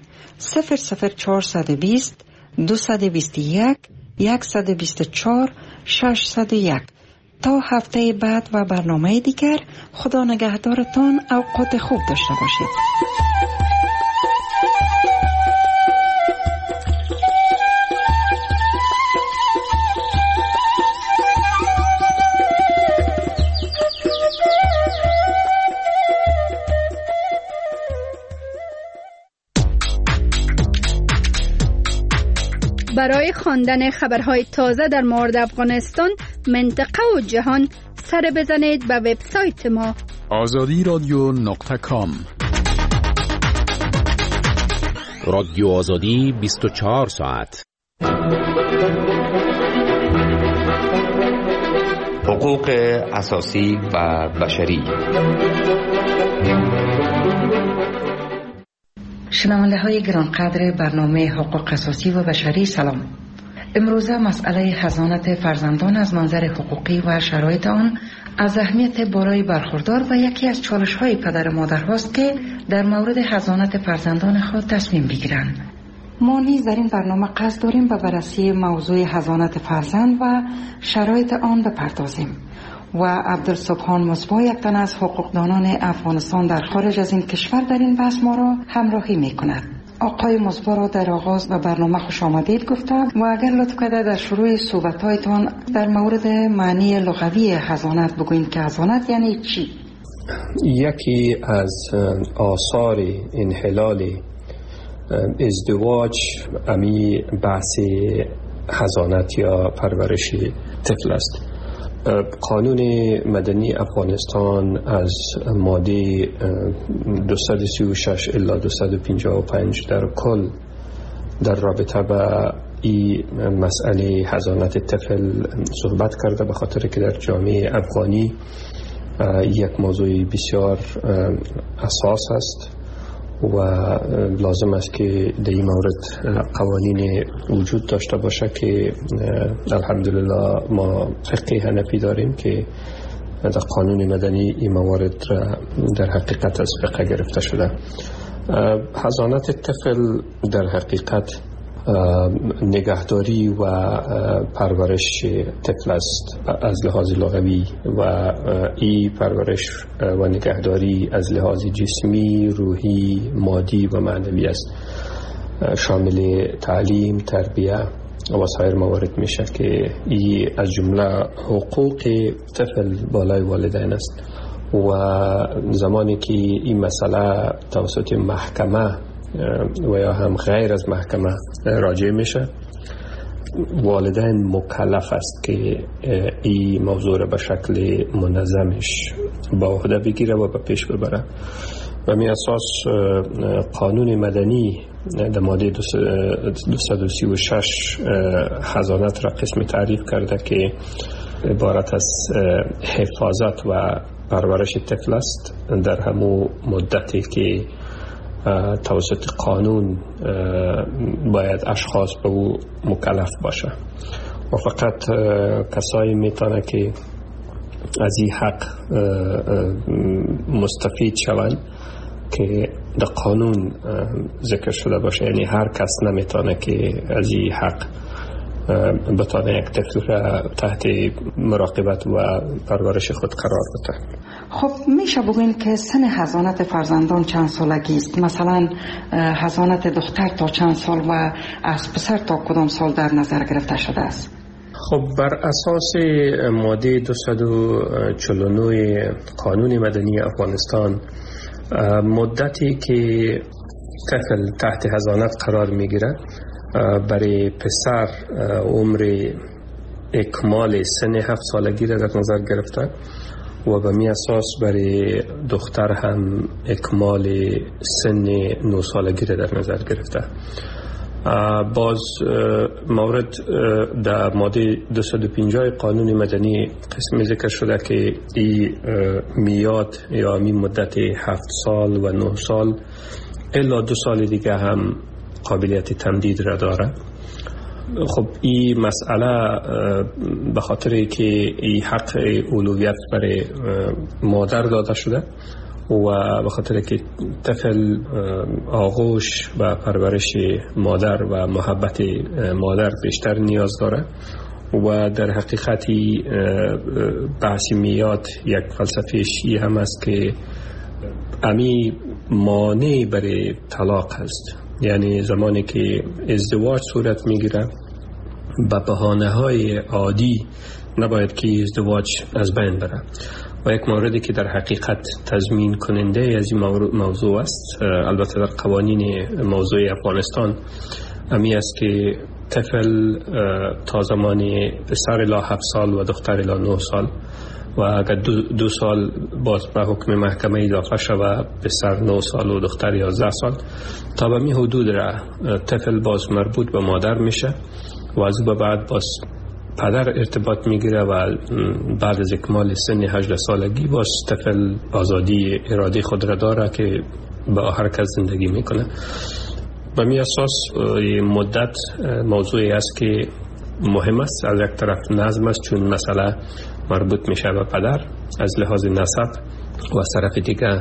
00420 221 124 601. تا هفته بعد و برنامه دیگر، خدا نگهدارتان، اوقات خوب داشته باشید. برای خواندن خبرهای تازه در مورد افغانستان، منطقه و جهان، سر بزنید به وبسایت ما azadiradio.com. رادیو آزادی 24 ساعت. حقوق اساسی و بشری. شنونده های گرانقدر برنامه حقوق اساسی و بشری، سلام. امروزه مسئله حضانت فرزندان از منظر حقوقی و شرایط آن از اهمیت بالای برخوردار و یکی از چالش های پدر و مادر هاست که در مورد حضانت فرزندان خود تصمیم بگیرند. ما نیز در این برنامه قصد داریم به بررسی موضوع حضانت فرزند و شرایط آن بپردازیم و عبدالسبحان مصباح، یک تن از حقوقدانان افغانستان در خارج از این کشور، در این بحث ما را همراهی می کند. آقای مصباح را در آغاز به برنامه خوش آمدید گفتم و اگر لطف کرده در شروع صحبت‌هایتان در مورد معنی لغوی حضانت بگویید که حضانت یعنی چی؟ یکی از آثار انحلال ازدواج امی بحث حضانت یا پرورش طفل است. قانون مدنی افغانستان از ماده 236 الی 255 در کل در رابطه با این مسئله حضانت طفل صحبت کرده، به خاطر که در جامعه افغانی یک موضوع بسیار اساس است و لازم است که در این مورد قوانین وجود داشته باشه که الحمدلله ما فقه حنفی داریم که در قانون مدنی این موارد در حقیقت از فقه گرفته شده. حضانت طفل در حقیقت نگهداری و پرورش طفل است از لحاظ لغوی و این پرورش و نگهداری از لحاظ جسمی، روحی، مادی و معنوی است، شامل تعلیم، تربیه و سایر موارد میشه که این از جمله حقوق طفل بالای والدین است و زمانی که این مسئله توسط محکمه و یا هم غیر از محکمه راجع میشه، والدین مکلف است که این موضوع را به شکل منظمش با عهده بگیره و به پیش ببره. و می اساس قانون مدنی در ماده 236 حضانت را قسم تعریف کرده که عبارت از حفاظت و پرورش طفل است در همون مدتی که توسط قانون باید اشخاص به او مکلف باشه و فقط کسایی میتونه که از این حق مستفید شوند که در قانون ذکر شده باشه. یعنی هر کس نمیتونه که از این حق بتونه یک طفل را تحت مراقبت و پرورش خود قرار بده. خب میشه بگوین که سن حضانت فرزندان چند سالگی است؟ مثلا حضانت دختر تا چند سال و از پسر تا کدام سال در نظر گرفته شده است؟ خب بر اساس ماده 249 قانون مدنی افغانستان مدتی که طفل تحت حضانت قرار میگیره برای پسر عمر اکمال سن 7 سالگی را در نظر گرفته و به می اساس برای دختر هم اکمال سن 9 سالگی را در نظر گرفته. باز مورد در ماده 250 قانون مدنی قسم ذکر شده که این میاد یا این مدت 7 سال و 9 سال الا 2 سال دیگه هم قابلیت تمدید را داره. خب این مسئله به خاطر که این حق اولویت برای مادر داده شده و به خاطر که طفل آغوش و پرورش مادر و محبت مادر بیشتر نیاز داره و در حقیقتی بحث میاد یک فلسفه شیعی هم است که امی مانع برای طلاق هست. یعنی زمانی که ازدواج صورت میگیره به بهانه های عادی نباید که ازدواج از بین بره. و یک موردی که در حقیقت تضمین کننده از این موضوع است، البته در قوانین موضوع افغانستان امی است که طفل تا زمان پسر الی 7 سال و دختر الی 9 سال و اگر 2 سال باز به حکم محکمه اضافه شود پسر 9 سال و دختر 11 سال، تا به می حدود را طفل باز مربوط به مادر میشه و از او بعد باز پدر ارتباط میگیره و بعد از اکمال سن 18 سالگی باز طفل آزادی اراده خود را داره که با هر کس زندگی میکنه. به می اساس مدت موضوعی است که مهم است. از یک طرف نظم است چون مسئله مربوط میشه به پدر از لحاظ نسب و از طرف دیگه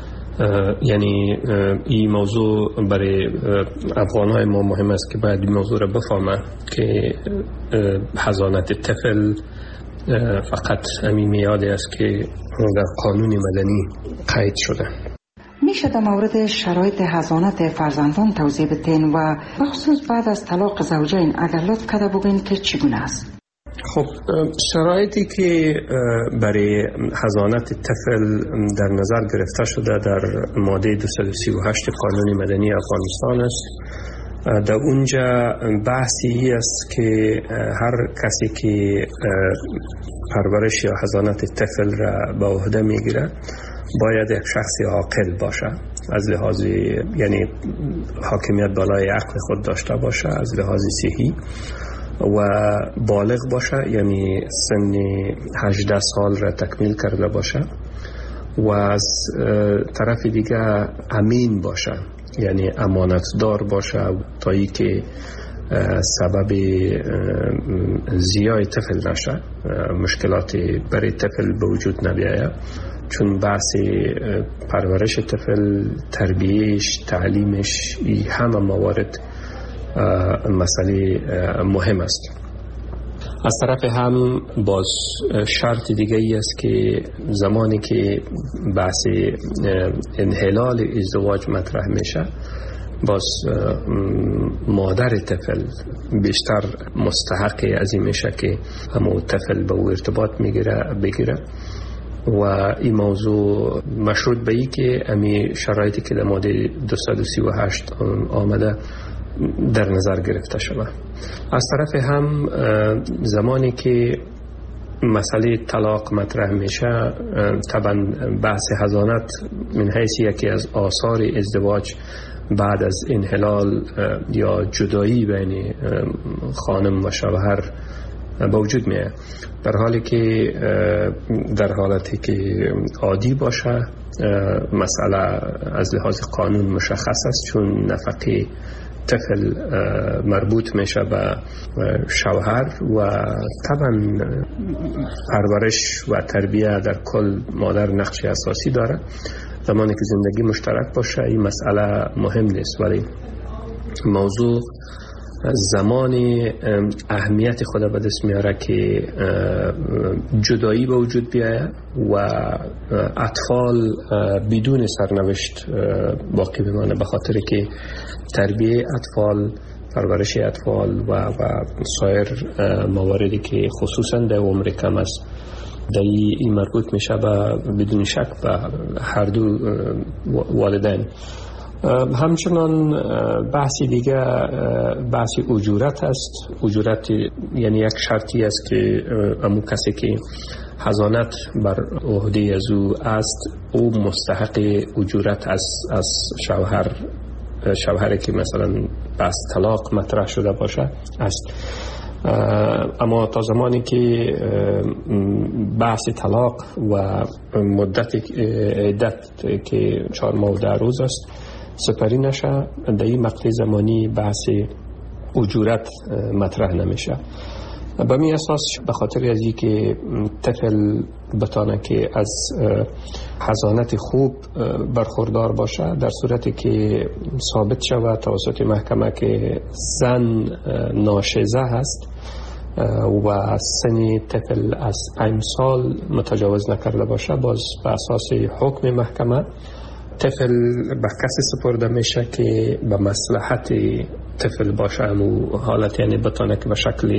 یعنی این موضوع برای افغانهای ما مهم است که باید این موضوع را بفهمه که حضانت طفل فقط همین میاده است که در قانون مدنی قید شده. میشه در مورد شرایط حضانت فرزندان توضیح بدین و بخصوص بعد از طلاق زوجین اگر لطف کرده بگین که چگونه است؟ خب شرایطی که برای حضانت طفل در نظر گرفته شده در ماده 238 قانون مدنی افغانستان است. در اونجا بحثی است که هر کسی که پرورش یا حضانت طفل را به عهده میگیره باید یک شخص عاقل باشه، از لحاظ یعنی حاکمیت بالای عقل خود داشته باشه، از لحاظ صحی و بالغ باشه، یعنی سن 18 سال را تکمیل کرده باشه و از طرف دیگه امین باشه، یعنی امانتدار باشه تا ای که سبب زیای طفل نشه، مشکلات برای طفل به وجود نبیاید. چون بحث پرورش طفل، تربیهش، تعلیمش، همه موارد مسئله مهم است. از طرف هم باز شرط دیگه ای است که زمانی که بحث انحلال ازدواج مطرح میشه باز مادر طفل بیشتر مستحق از این میشه که همون طفل به او ارتباط بگیره و این موضوع مشروط به ای که امی شرایطی که در ماده 238 آمده در نظر گرفته شود. از طرف هم زمانی که مسئله طلاق مطرح میشه طبعا بحث حضانت من حیث یکی از آثار ازدواج بعد از انحلال یا جدایی بین خانم و شوهر به وجود میاد، در حالی که در حالتی که عادی باشه مسئله از لحاظ قانون مشخص است، چون نفقه طفل مربوط میشه به شوهر و طبعا پرورش و تربیه در کل مادر نقش اساسی داره. زمانی که زندگی مشترک باشه این مسئله مهم نیست، ولی موضوع زمان اهمیت خود به دست میاره که جدایی به وجود بیاید و اطفال بدون سرنوشت باقی بمانه، به خاطر که تربیه اطفال، پرورش اطفال و سایر مواردی که خصوصا در عمر کم است در این مربوط میشه بدون شک به هر دو والدین. همچنان بحثی دیگه بحث اجورت است. اجورت یعنی یک شرطی است که امو کسی که حضانت بر عهده از او است او مستحق اجورت از شوهری که مثلا بحث طلاق مطرح شده باشه است. اما تا زمانی که بحث طلاق و مدت عدت که 4 ماه و 10 روز است سپری نشه، در این مقطع زمانی بحث اجورت مطرح نمیشه. به می اساس به خاطر از اینکه طفل بتانه که از حضانت خوب برخوردار باشه، در صورتی که ثابت شود توسط محکمه که زن ناشزه هست و سن طفل از 5 سال متجاوز نکرده باشه، باز به اساس حکم محکمه طفل به کسی سپرده میشه که به مصلحت طفل باشه و حالت یعنی بتونه که به شکل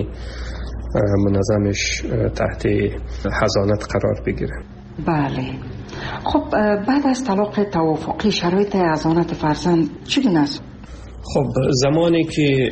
منظمش تحت حضانت قرار بگیره. بله. خب بعد از طلاق توافقی شرایط حضانت فرزند چگونه است؟ خب زمانی که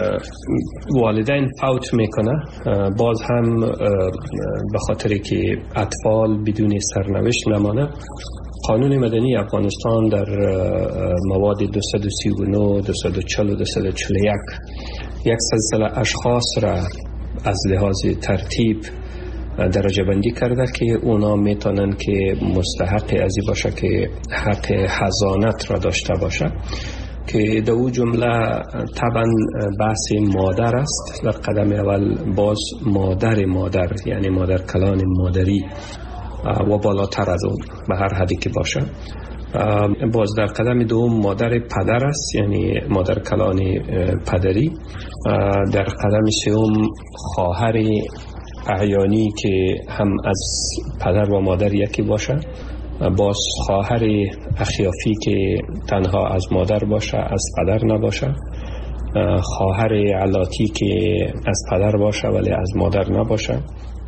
والدین فوت میکنه، باز هم به خاطر که اطفال بدون سرنوشت نمانه، قانون مدنی افغانستان در مواد 239 240 و 241 یک سلسله اشخاص را از لحاظ ترتیب درجه بندی کرده که اونا میتونن که مستحق ازی باشه که حق حضانت را داشته باشه، که در او جمله طبعا بحث مادر است. در قدم اول باز مادر یعنی مادر کلان مادری و بالاتر از اون به هر حدی که باشه. باز در قدم دوم مادر پدر است یعنی مادر کلان پدری. در قدم سوم خواهر اعیانی که هم از پدر و مادر یکی باشه، باز خواهر اخیافی که تنها از مادر باشه از پدر نباشه، خواهر علاتی که از پدر باشه ولی از مادر نباشه.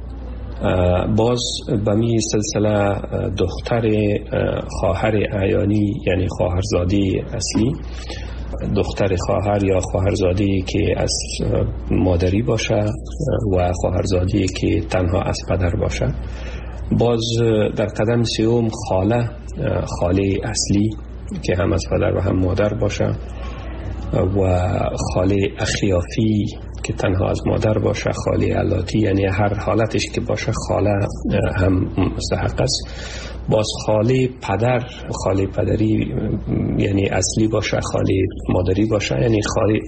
باز به می سلسله دختر خواهر اعیانی یعنی خواهرزاده اصلی، دختر خواهر یا خواهرزاده که از مادری باشه و خواهرزاده که تنها از پدر باشه. باز در قدم سوم خاله اصلی که هم از پدر و هم مادر باشه و خاله اخیافی که تنها از مادر باشه، خاله علاتی یعنی هر حالتش که باشه خاله هم مستحق است. باز خاله پدری یعنی اصلی باشه، خاله مادری باشه یعنی خاله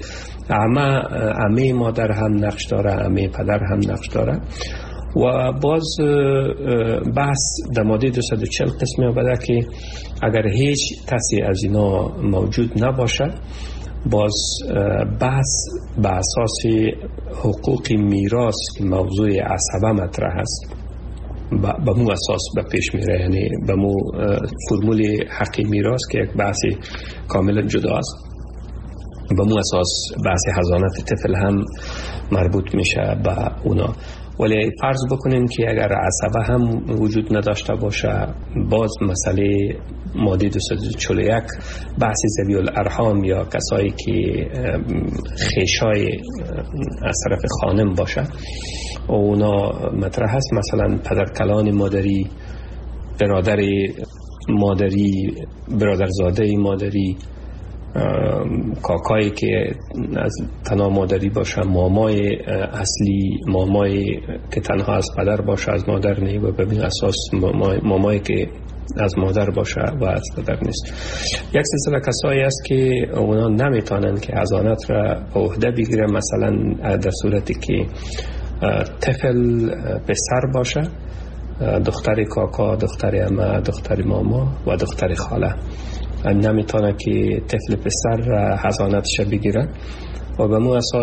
عمه مادر هم نقش داره، عمه پدر هم نقش داره. و باز بحث در ماده 240 قسمی آمده که اگر هیچ کسی از اینا موجود نباشه، باز بحث به اساس حقوق میراث که موضوع عصبه مطرح است به مو اساس به پیش میره، یعنی به مو فرمول حق میراث که یک بحث کاملا جدا است، به مو اساس بحث حضانت طفل هم مربوط میشه به اونا. ولی فرض بکنیم که اگر عصبه هم وجود نداشته باشه، باز مسئله ماده 241 بحث ذوی الارحام یا کسایی که خیشای از طرف خانم باشه اونا مطرح هست، مثلا پدرکلان مادری، برادر مادری، برادرزاده مادری، کاکایی که از تنها مادری باشه، مامای اصلی، مامای که تنها از پدر باشه از مادر نه و به اساس مامایی که از مادر باشه و از پدر نیست. یک سلسله کسایی است که اونا نمیتونن که حضانت را به عهده بگیرن، مثلا در صورتی که طفل پسر باشه، دختر کاکا، دختر عمه، دختر ماما و دختر خاله نمیتونه که طفل پسر حضانتش بگیره. و به مو اساس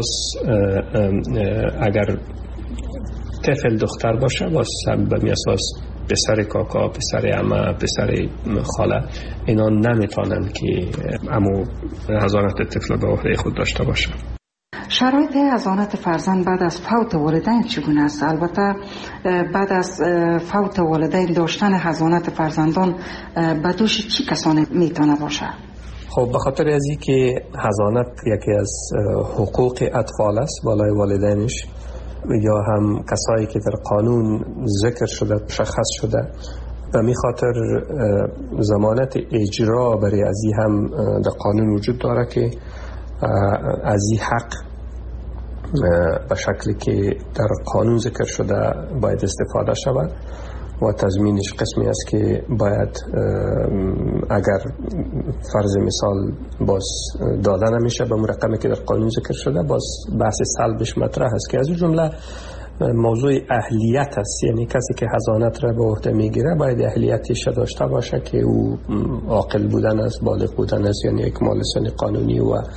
اگر طفل دختر باشه باز به می اساس پسر کاکا، پسر عمه، پسر خاله اینا نمیتونن که امو حضانت طفل به عهده خود داشته باشه. شرایط حضانت فرزند بعد از فوت والدین چگونه است؟ البته بعد از فوت والدین داشتن حضانت فرزندان به دوش چی کسانی میتونه باشه؟ خب به خاطر از این که حضانت یکی از حقوق اطفال است بالای والدینش، یا هم کسایی که در قانون ذکر شده مشخص شده، و می خاطر ضمانت اجرا برای از این هم در قانون وجود داره که از این حق به شکلی که در قانون ذکر شده باید استفاده شود و تضمینش قسمی است که باید اگر فرض مثال باز داده نمیشه به رقمی که در قانون ذکر شده، باز بحث سلبش مطرح است که از اون جمله موضوع اهلیت است. یعنی کسی که حضانت را به عهده میگیره باید اهلیتش داشته باشه که او عاقل بودن است، بالغ بودن است، یعنی اکمال سن قانونی و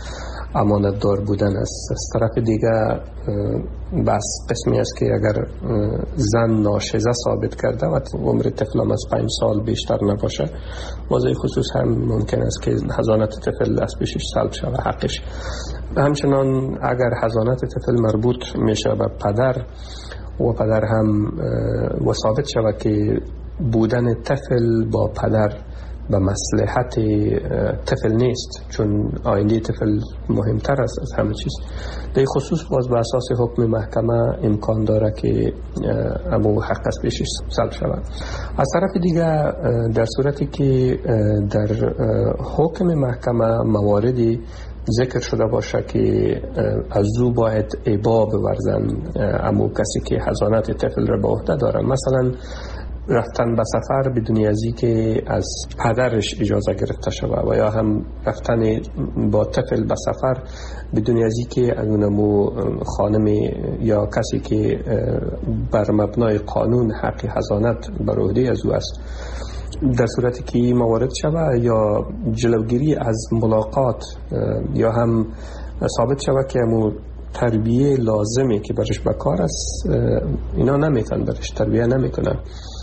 امانتدار بودن است. از طرف دیگه بس قسمی است که اگر زن ناشزه ثابت کرده و عمر طفل از 5 سال بیشتر نباشه، موضوع خصوص هم ممکن است که حضانت طفل از پیشش سلب شود حقش. همچنان اگر حضانت طفل مربوط میشه به پدر و پدر هم و ثابت شود که بودن طفل با پدر به مصلحت طفل نیست، چون آینده طفل مهمتر است از همه چیز، در خصوص باز به اساس حکم محکمه امکان داره که امو حق از پیشش سلب شود. از طرف دیگه در صورتی که در حکم محکمه مواردی ذکر شده باشه که از او باید ابا بورزن امو کسی که حضانت طفل را به عهده داره، مثلا رفتن به سفر بدون ازی که از پدرش اجازه گرفته شود و یا هم رفتن با طفل به سفر بدون ازی که از اونمو خانم یا کسی که بر مبنای قانون حق حضانت بر عهده از او است، در صورتی که این موارد شود یا جلوگیری از ملاقات یا هم ثابت شود که امو تربیه لازمه که برش بکار است اینا نمیتن برش تربیه نمیکنن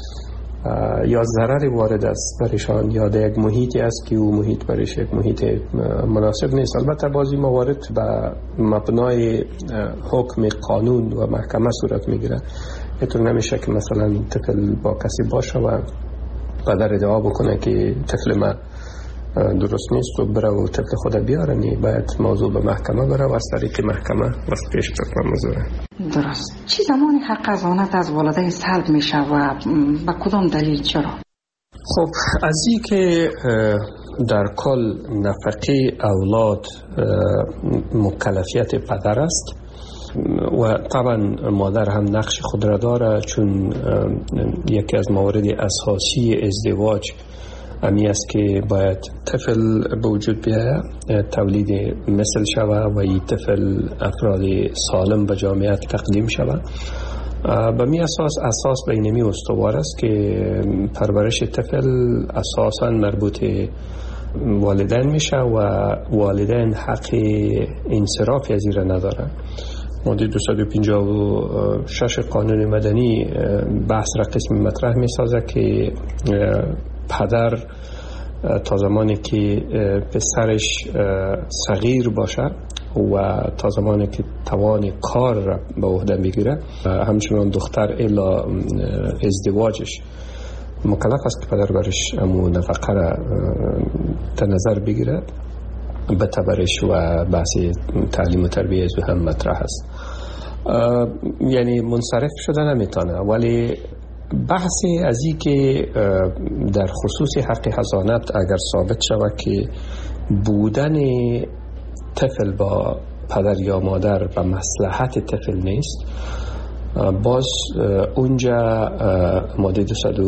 یا ضرر وارد است برشان یا در یک محیطی است که او محیط برش یک محیط مناسب نیست. البته بعضی موارد به مبنای حکم قانون و محکمه صورت میگیره. اینطور نمیشه که مثلا طفل با کسی باشه و پدر ادعا بکنه که طفل ما درست نیست و بره و طفل خود بیاره، نی باید موضوع به محکمه بره و از طریق محکمه وقت پیش طفل مزوره. درست. چی زمانی حق حضانت از والدین سلب میشه و با کدام دلیل چرا؟ خب از این که در کل نفقه اولاد مکلفیت پدر است و طبعا مادر هم نقش خود را داره، چون یکی از موارد اساسی ازدواج امی است که باید طفل به وجود بیاید، تولید مثل شود و این طفل افراد سالم به جامعه تقدیم شود. به می اساس بینمی استوار است که پرورش طفل اساساً مربوط والدین میشه و والدین حق انصراف از این نداره. ماده 256 قانون مدنی بحث را قسم مطرح می سازه که پدر تا زمانی که پسرش صغیر باشه و تا زمانی که توان کار را به عهده میگیره، همچنان دختر الا ازدواجش مکلف است که پدر برش امو نفقه را در نظر بگیره. بتبرش و بحث تعلیم و تربیه از هم مطرح است. یعنی منصرف شده نمیتونه، ولی بحثی از این که در خصوص حق حضانت اگر ثابت شود که بودن طفل با پدر یا مادر به مصلحت طفل نیست، باز اونجا ماده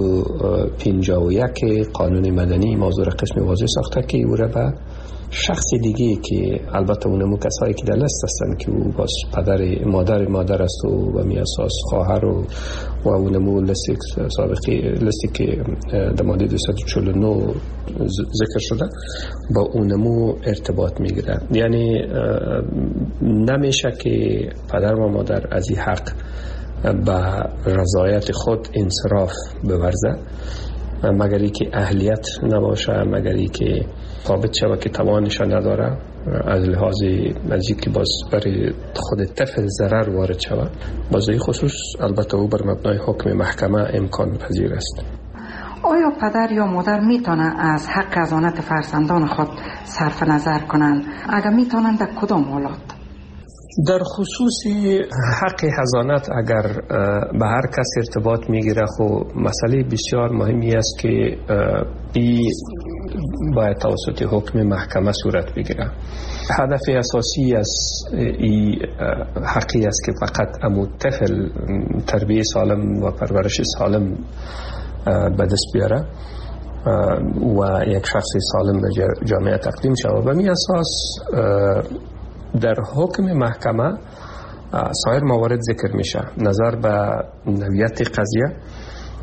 251 قانون مدنی موضوع قسم واضح ساخته که او را به شخص دیگه که البته اونمو کسایی که در لست هستن که او باز پدر مادر است و به می اساس خواهر و اونمو لستی که در ماده 249 ذکر شده با اونمو ارتباط میگیره. یعنی نمیشه که پدر و مادر از این حق به رضایت خود انصراف بورزه مگر ای که اهلیت نباشه، مگر ای که ثابت شود که توانش نداره، از لحاظ از که باز برای خود طفل ضرر وارد شود. باز این خصوص البته او بر مبنای حکم محکمه امکان پذیر است. آیا پدر یا مادر میتونه از حق حضانت فرزندان خود صرف نظر کنند؟ اگر میتونن در کدام حالات؟ در خصوص حق حضانت اگر به هر کس ارتباط میگیره، خب مسئله بسیار مهمی است که این باید توسط حکم محکمه صورت بگیره. هدف اساسی از این حقی است که فقط امو طفل تربیه سالم و پرورش سالم به دست بیاره و یک شخص سالم به جامعه تقدیم شود. و می اساس در حکم محکمه سایر موارد ذکر میشه، نظر به نوعیت قضیه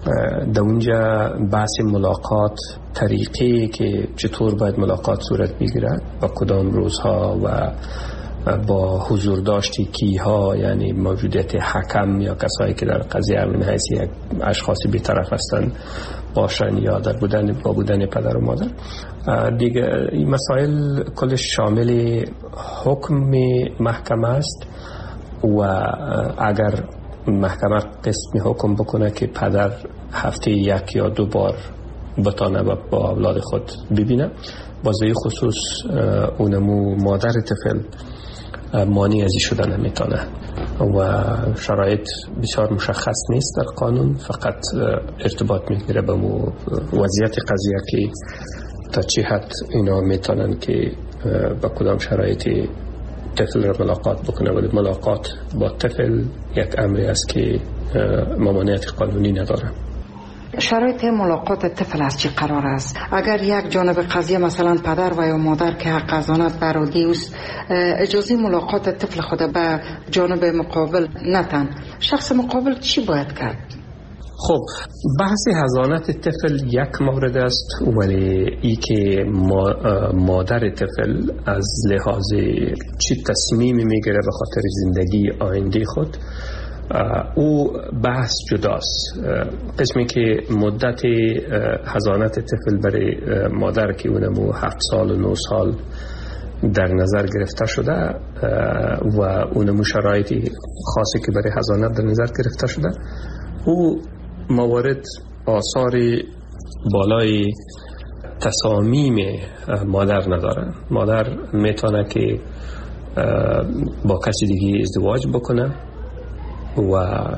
در اونجا بحث ملاقات، طریقی که چطور باید ملاقات صورت بگیرد، با کدام روزها و با حضور داشتی کیها، یعنی موجودیت حکم یا کسایی که در قضیه من حیث یک اشخاصی بی‌طرف هستند باشن یا در با بودن پدر و مادر. دیگه این مسائل کلش شامل حکم محکمه است و اگر محکمه قسم حکم بکنه که پدر هفته 1 یا 2 بار بتانه با اولاد خود ببینه، بازه خصوص اونمو مادر طفل مانع ازی شدن نمیتونه و شرایط بسیار مشخص نیست در قانون، فقط ارتباط میگیره به وضعیت قضیه که تا چه حد اینا میتونن که با کدام شرایطی طفل را ملاقات بکنه. ولی ملاقات با طفل یک امری است که ممانعت قانونی نداره. شرایط ملاقات طفل از چه قرار است؟ اگر یک جانب قضیه مثلا پدر و یا مادر که حق حضانت برادی است اجازه ملاقات طفل خود به جانب مقابل نتن، شخص مقابل چی باید کرد؟ خب بحث حضانت طفل یک مورد است، ولی ای که مادر طفل از لحاظ چی تصمیمی میگیره به خاطر زندگی آینده خود، او بحث جداست. قسمی که مدت حضانت طفل برای مادر که اونمو 7 سال و 9 سال در نظر گرفته شده و اونمو شرایطی خاصی که برای حضانت در نظر گرفته شده، او موارد آثار بالای تصامیم مادر نداره. مادر میتونه که با کسی دیگه ازدواج بکنه و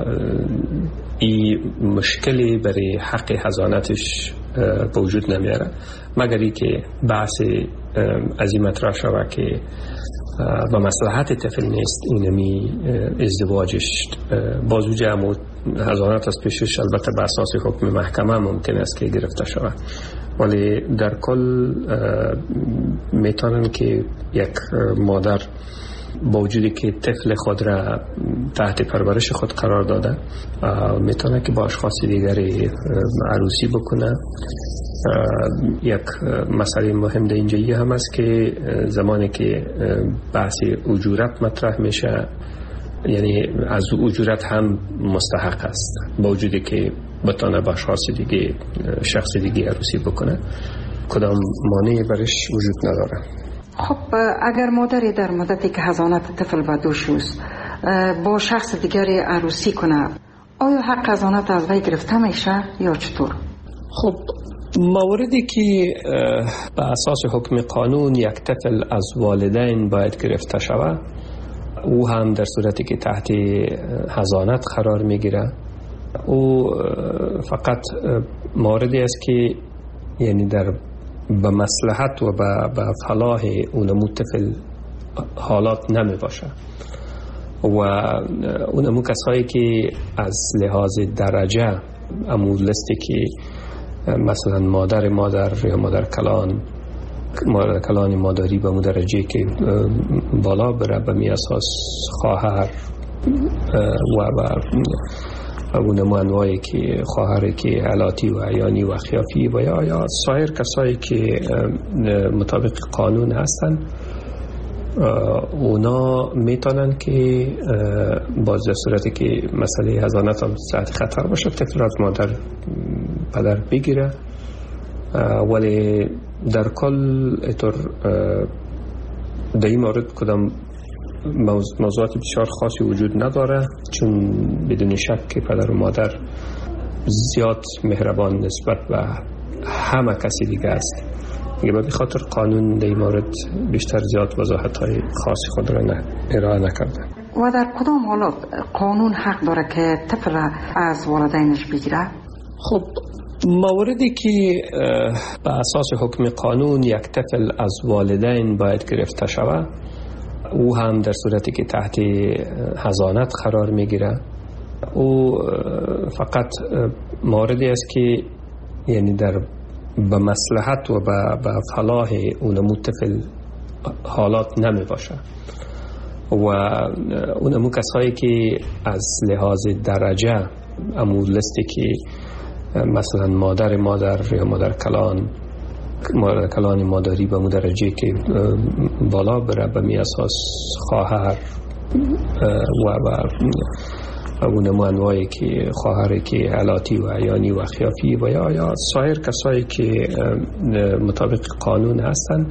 این مشکلی برای حق حضانتش به وجود نمیاره، مگر ای که بحث از این مطرح شوه که و مصلحت طفل نیست اینمی ازدواجش بازو جمع حضانت از پیشش، البته به اساس حکم محکمه ممکن است که گرفته شود. ولی در کل میتونن که یک مادر با وجودی که طفل خود را تحت پرورش خود قرار داده میتونه که با اشخاص دیگری عروسی بکنه. یک مسئله مهم در اینجایی هم است که زمانی که بحث اجورت مطرح میشه، یعنی از اجورت هم مستحق است با وجودی که بتونه با اشخاص دیگه شخص دیگه عروسی بکنه، کدام مانعی برش وجود نداره. خب اگر مادری در مدتی که حضانت طفل به دوش است با شخص دیگری عروسی کنه، آیا حق حضانت از وی گرفته میشه یا چطور؟ خب موردی که به اساس حکم قانون یک طفل از والدین باید گرفته شود، او هم در صورتی که تحت حضانت قرار میگیره، او فقط موردی است که یعنی در به مصلحت و به فلاح اونمو طفل حالات نمی باشه و اونمو کسایی که از لحاظ درجه امو لستی که مثلا مادر یا مادر کلان مادری به مو درجه که بالا بره، به می اساس خواهر و اونمو انواعی که خواهر که علاتی و عیانی و خیافی و یا سایر کسایی که مطابق قانون هستن، اونا میتونن که باز در صورتی که مسئله حضانت هم تحت خطر باشه طفل از مادر پدر بگیره. ولی در کل اطور در این مورد کدام موضوعات بسیار خاصی وجود نداره، چون بدون شک که پدر و مادر زیاد مهربان نسبت به همه کسی دیگه است. دیگه به خاطر قانون در این مورد بیشتر زیاد وضاحت‌های خاصی خود را ارائه نکرده. و در کدام حالات قانون حق داره که طفل از والدینش بگیره؟ خب موردی که به اساس حکم قانون یک طفل از والدین باید گرفته شود، او هم در صورتی که تحت حضانت قرار میگیره، او فقط موردی است که یعنی در به مصلحت و به فلاح اونمو طفل حالات نمی باشه و اونمو کسایی که از لحاظ درجه امو لستی که مثلا مادر یا مادر کلان مادری به درجه که بالا بره، به می اساس خواهر و اون انواعی که خواهر که علاتی و عیانی و خیافی و یا سایر کسایی که مطابق قانون هستن،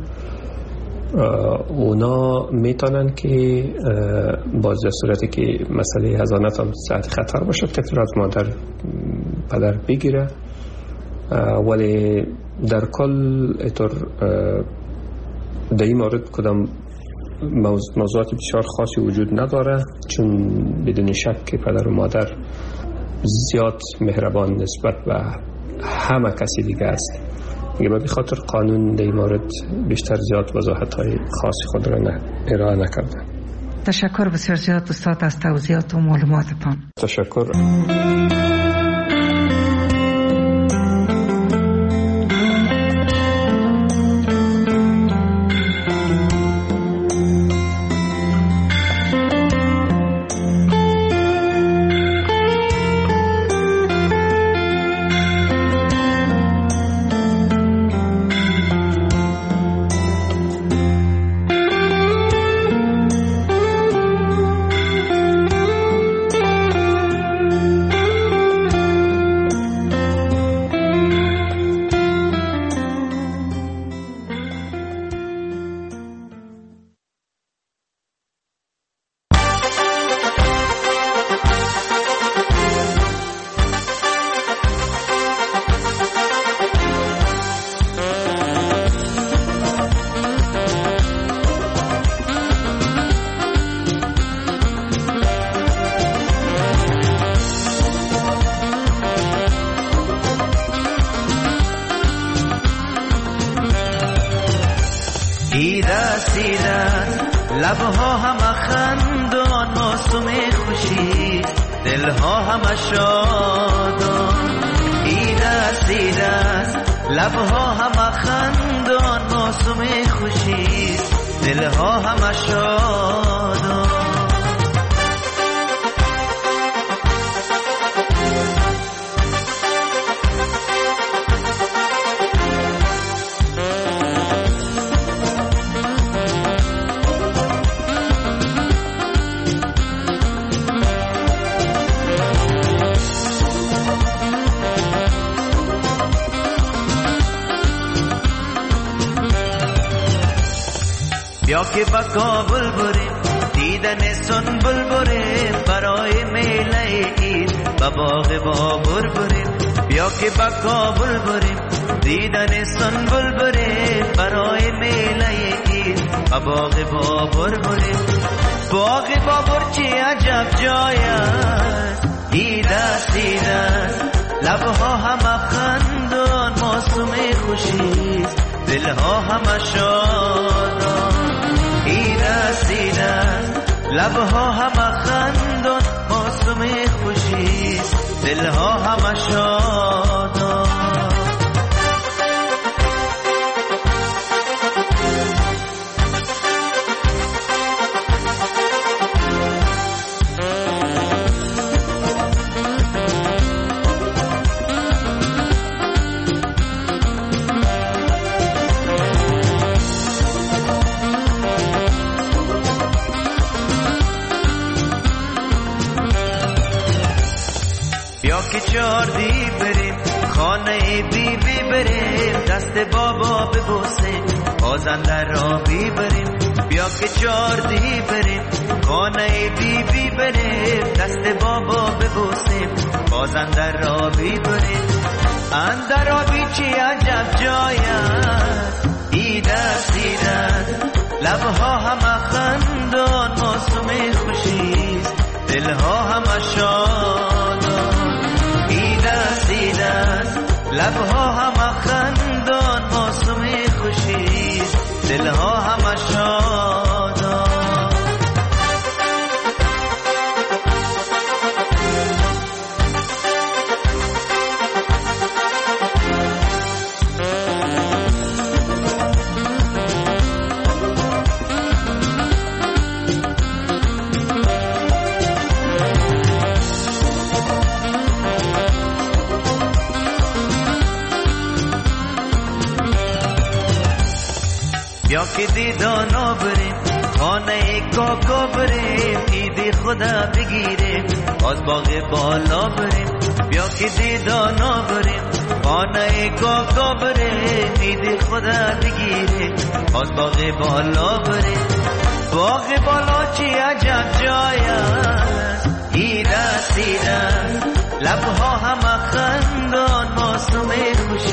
اونا میتونن که باز در صورتی که مسئله حضانت هم تحت خطر باشه طفل از مادر پدر بگیره، ولی در کل اطور در این مورد کدام موضوعات بسیار خاصی وجود نداره، چون بدون شک که پدر و مادر زیاد مهربان نسبت به همه کسی دیگه است. دیگه به خاطر قانون در این مورد بیشتر زیاد وضاحت های خاصی خود را ارائه نکرده. تشکر بسیار زیاد استاد از توضیحات و معلوماتتان. تشکر. لبها هم خندان موسم خوشی، دلها هم شادان. ایدست لبها هم خندان موسم خوشی، دلها هم شادان. بیا که با کابل بریم دیدن سنبل بریم، برای میله اید با باغ بابر بریم. بیا که با کابل بریم دیدن سنبل بریم، برای میله اید با باغ بابر بریم. باغ بابر چه عجب جای است، ایدست لبها هم خندان موسم خوشیست، دلها هم شادان. ایدست لبها هم خندان موسم خوشیست، دلها هم شادان. که چاردی بریم خانه بی بی بریم، دست بابا ببوسیم بازنده را بی بریم. بیا که چاردی بریم خانه بی بی بریم، دست بابا ببوسیم بازنده را بی بریم. اندر آبی چی عجب جای است، ایدست لبها هم خندان موسم خوشیست، دلها هم شادان. ایدست لبها هم خندان موسم خوشیست، دلها هم شادان. بیا که دیدانا بریم خانه کاکا بریم عید خدا بگیریم از باغ بالا بریم بیا که دیدانا بریم خانه کاکا بریم عید خدا بگیریم از باغ بالا بریم باغ بالا چی عجب جای است ایرست ایرست لبها همه خندان معصوم خوش